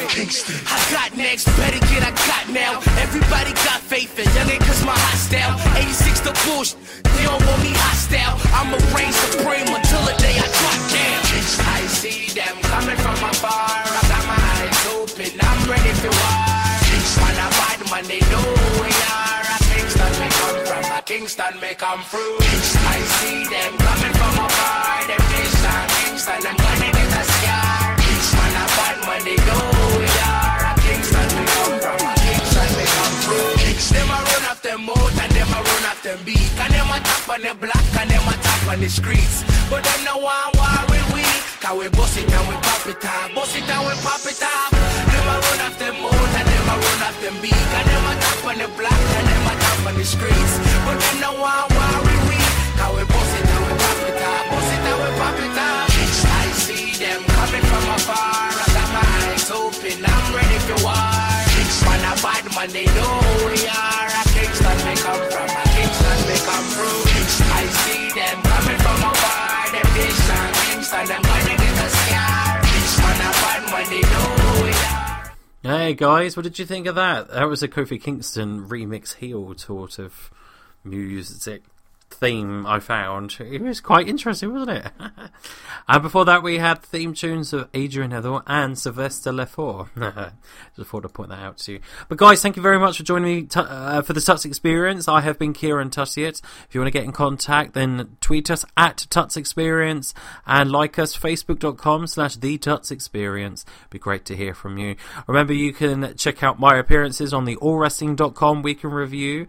I got next, better get I got now. Everybody got faith in youngin' cause my hot style. 86 the push, they don't want me hostile. I'ma reign supreme until the day I drop down. I see them coming from afar. I got my eyes open, I'm ready to war. When I bad man, they know who we are. A Kingston may come from, a Kingston may come through. I see them coming from afar. Them fish and Kingston, I'm gonna get a scar. When I bad man, they know who we are. A Kingston may come from, a Kingston may come through. Them a run off them mouth and them a run off them beat. And them a tap on the block and them a tap on the streets. But them no one war with we. Cause we bust it and we pop it up. Bust it and we pop it up. Them a run off them mouth and them a run off them beat. And them a tap on the block and them a tap on the streets. But them no one war with we. Cause we bust it and we pop it up. Bust it and we pop it up. I see them coming from afar. I got my eyes open, I'm ready for war. Man a bad man, they know who we are. A Kingston may come from, a Kingston may come through. I see them coming from afar. Them fish and Kingston, I'm gonna get a scar. Man a bad man, they know who we are. Hey guys, what did you think of that? That was a Kofi Kingston remix heel sort of music theme I found. It was quite interesting, wasn't it? And before that we had theme tunes of Adrian Ethel and Sylvester Lefort. Just thought I'd point that out to you. But guys, thank you very much for joining me for the Tuts Experience. I have been Kieran Tuttiett. If you want to get in contact, then tweet us at Tuts Experience and like us, facebook.com/The Tuts Experience. It'd be great to hear from you. Remember, you can check out my appearances on the allwrestling.com week in review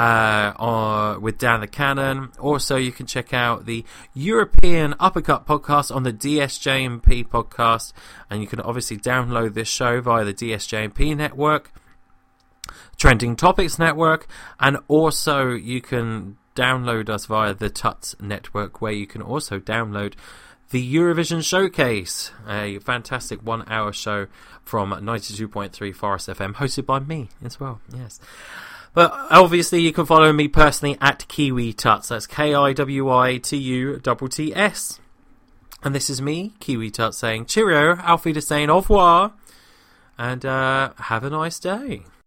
with Dan the Cannon. Also, you can check out the European Uppercut podcast on the DSJMP podcast, and you can obviously download this show via the DSJMP network, Trending Topics network, and also you can download us via the Tuts network, where you can also download the Eurovision Showcase, a fantastic 1 hour show from 92.3 Forest FM, hosted by me as well. Yes. But obviously you can follow me personally at Kiwi Tuts. That's KIWITUTTS. And this is me, Kiwi Tuts, saying cheerio, auf Wiedersehen, au revoir, and have a nice day.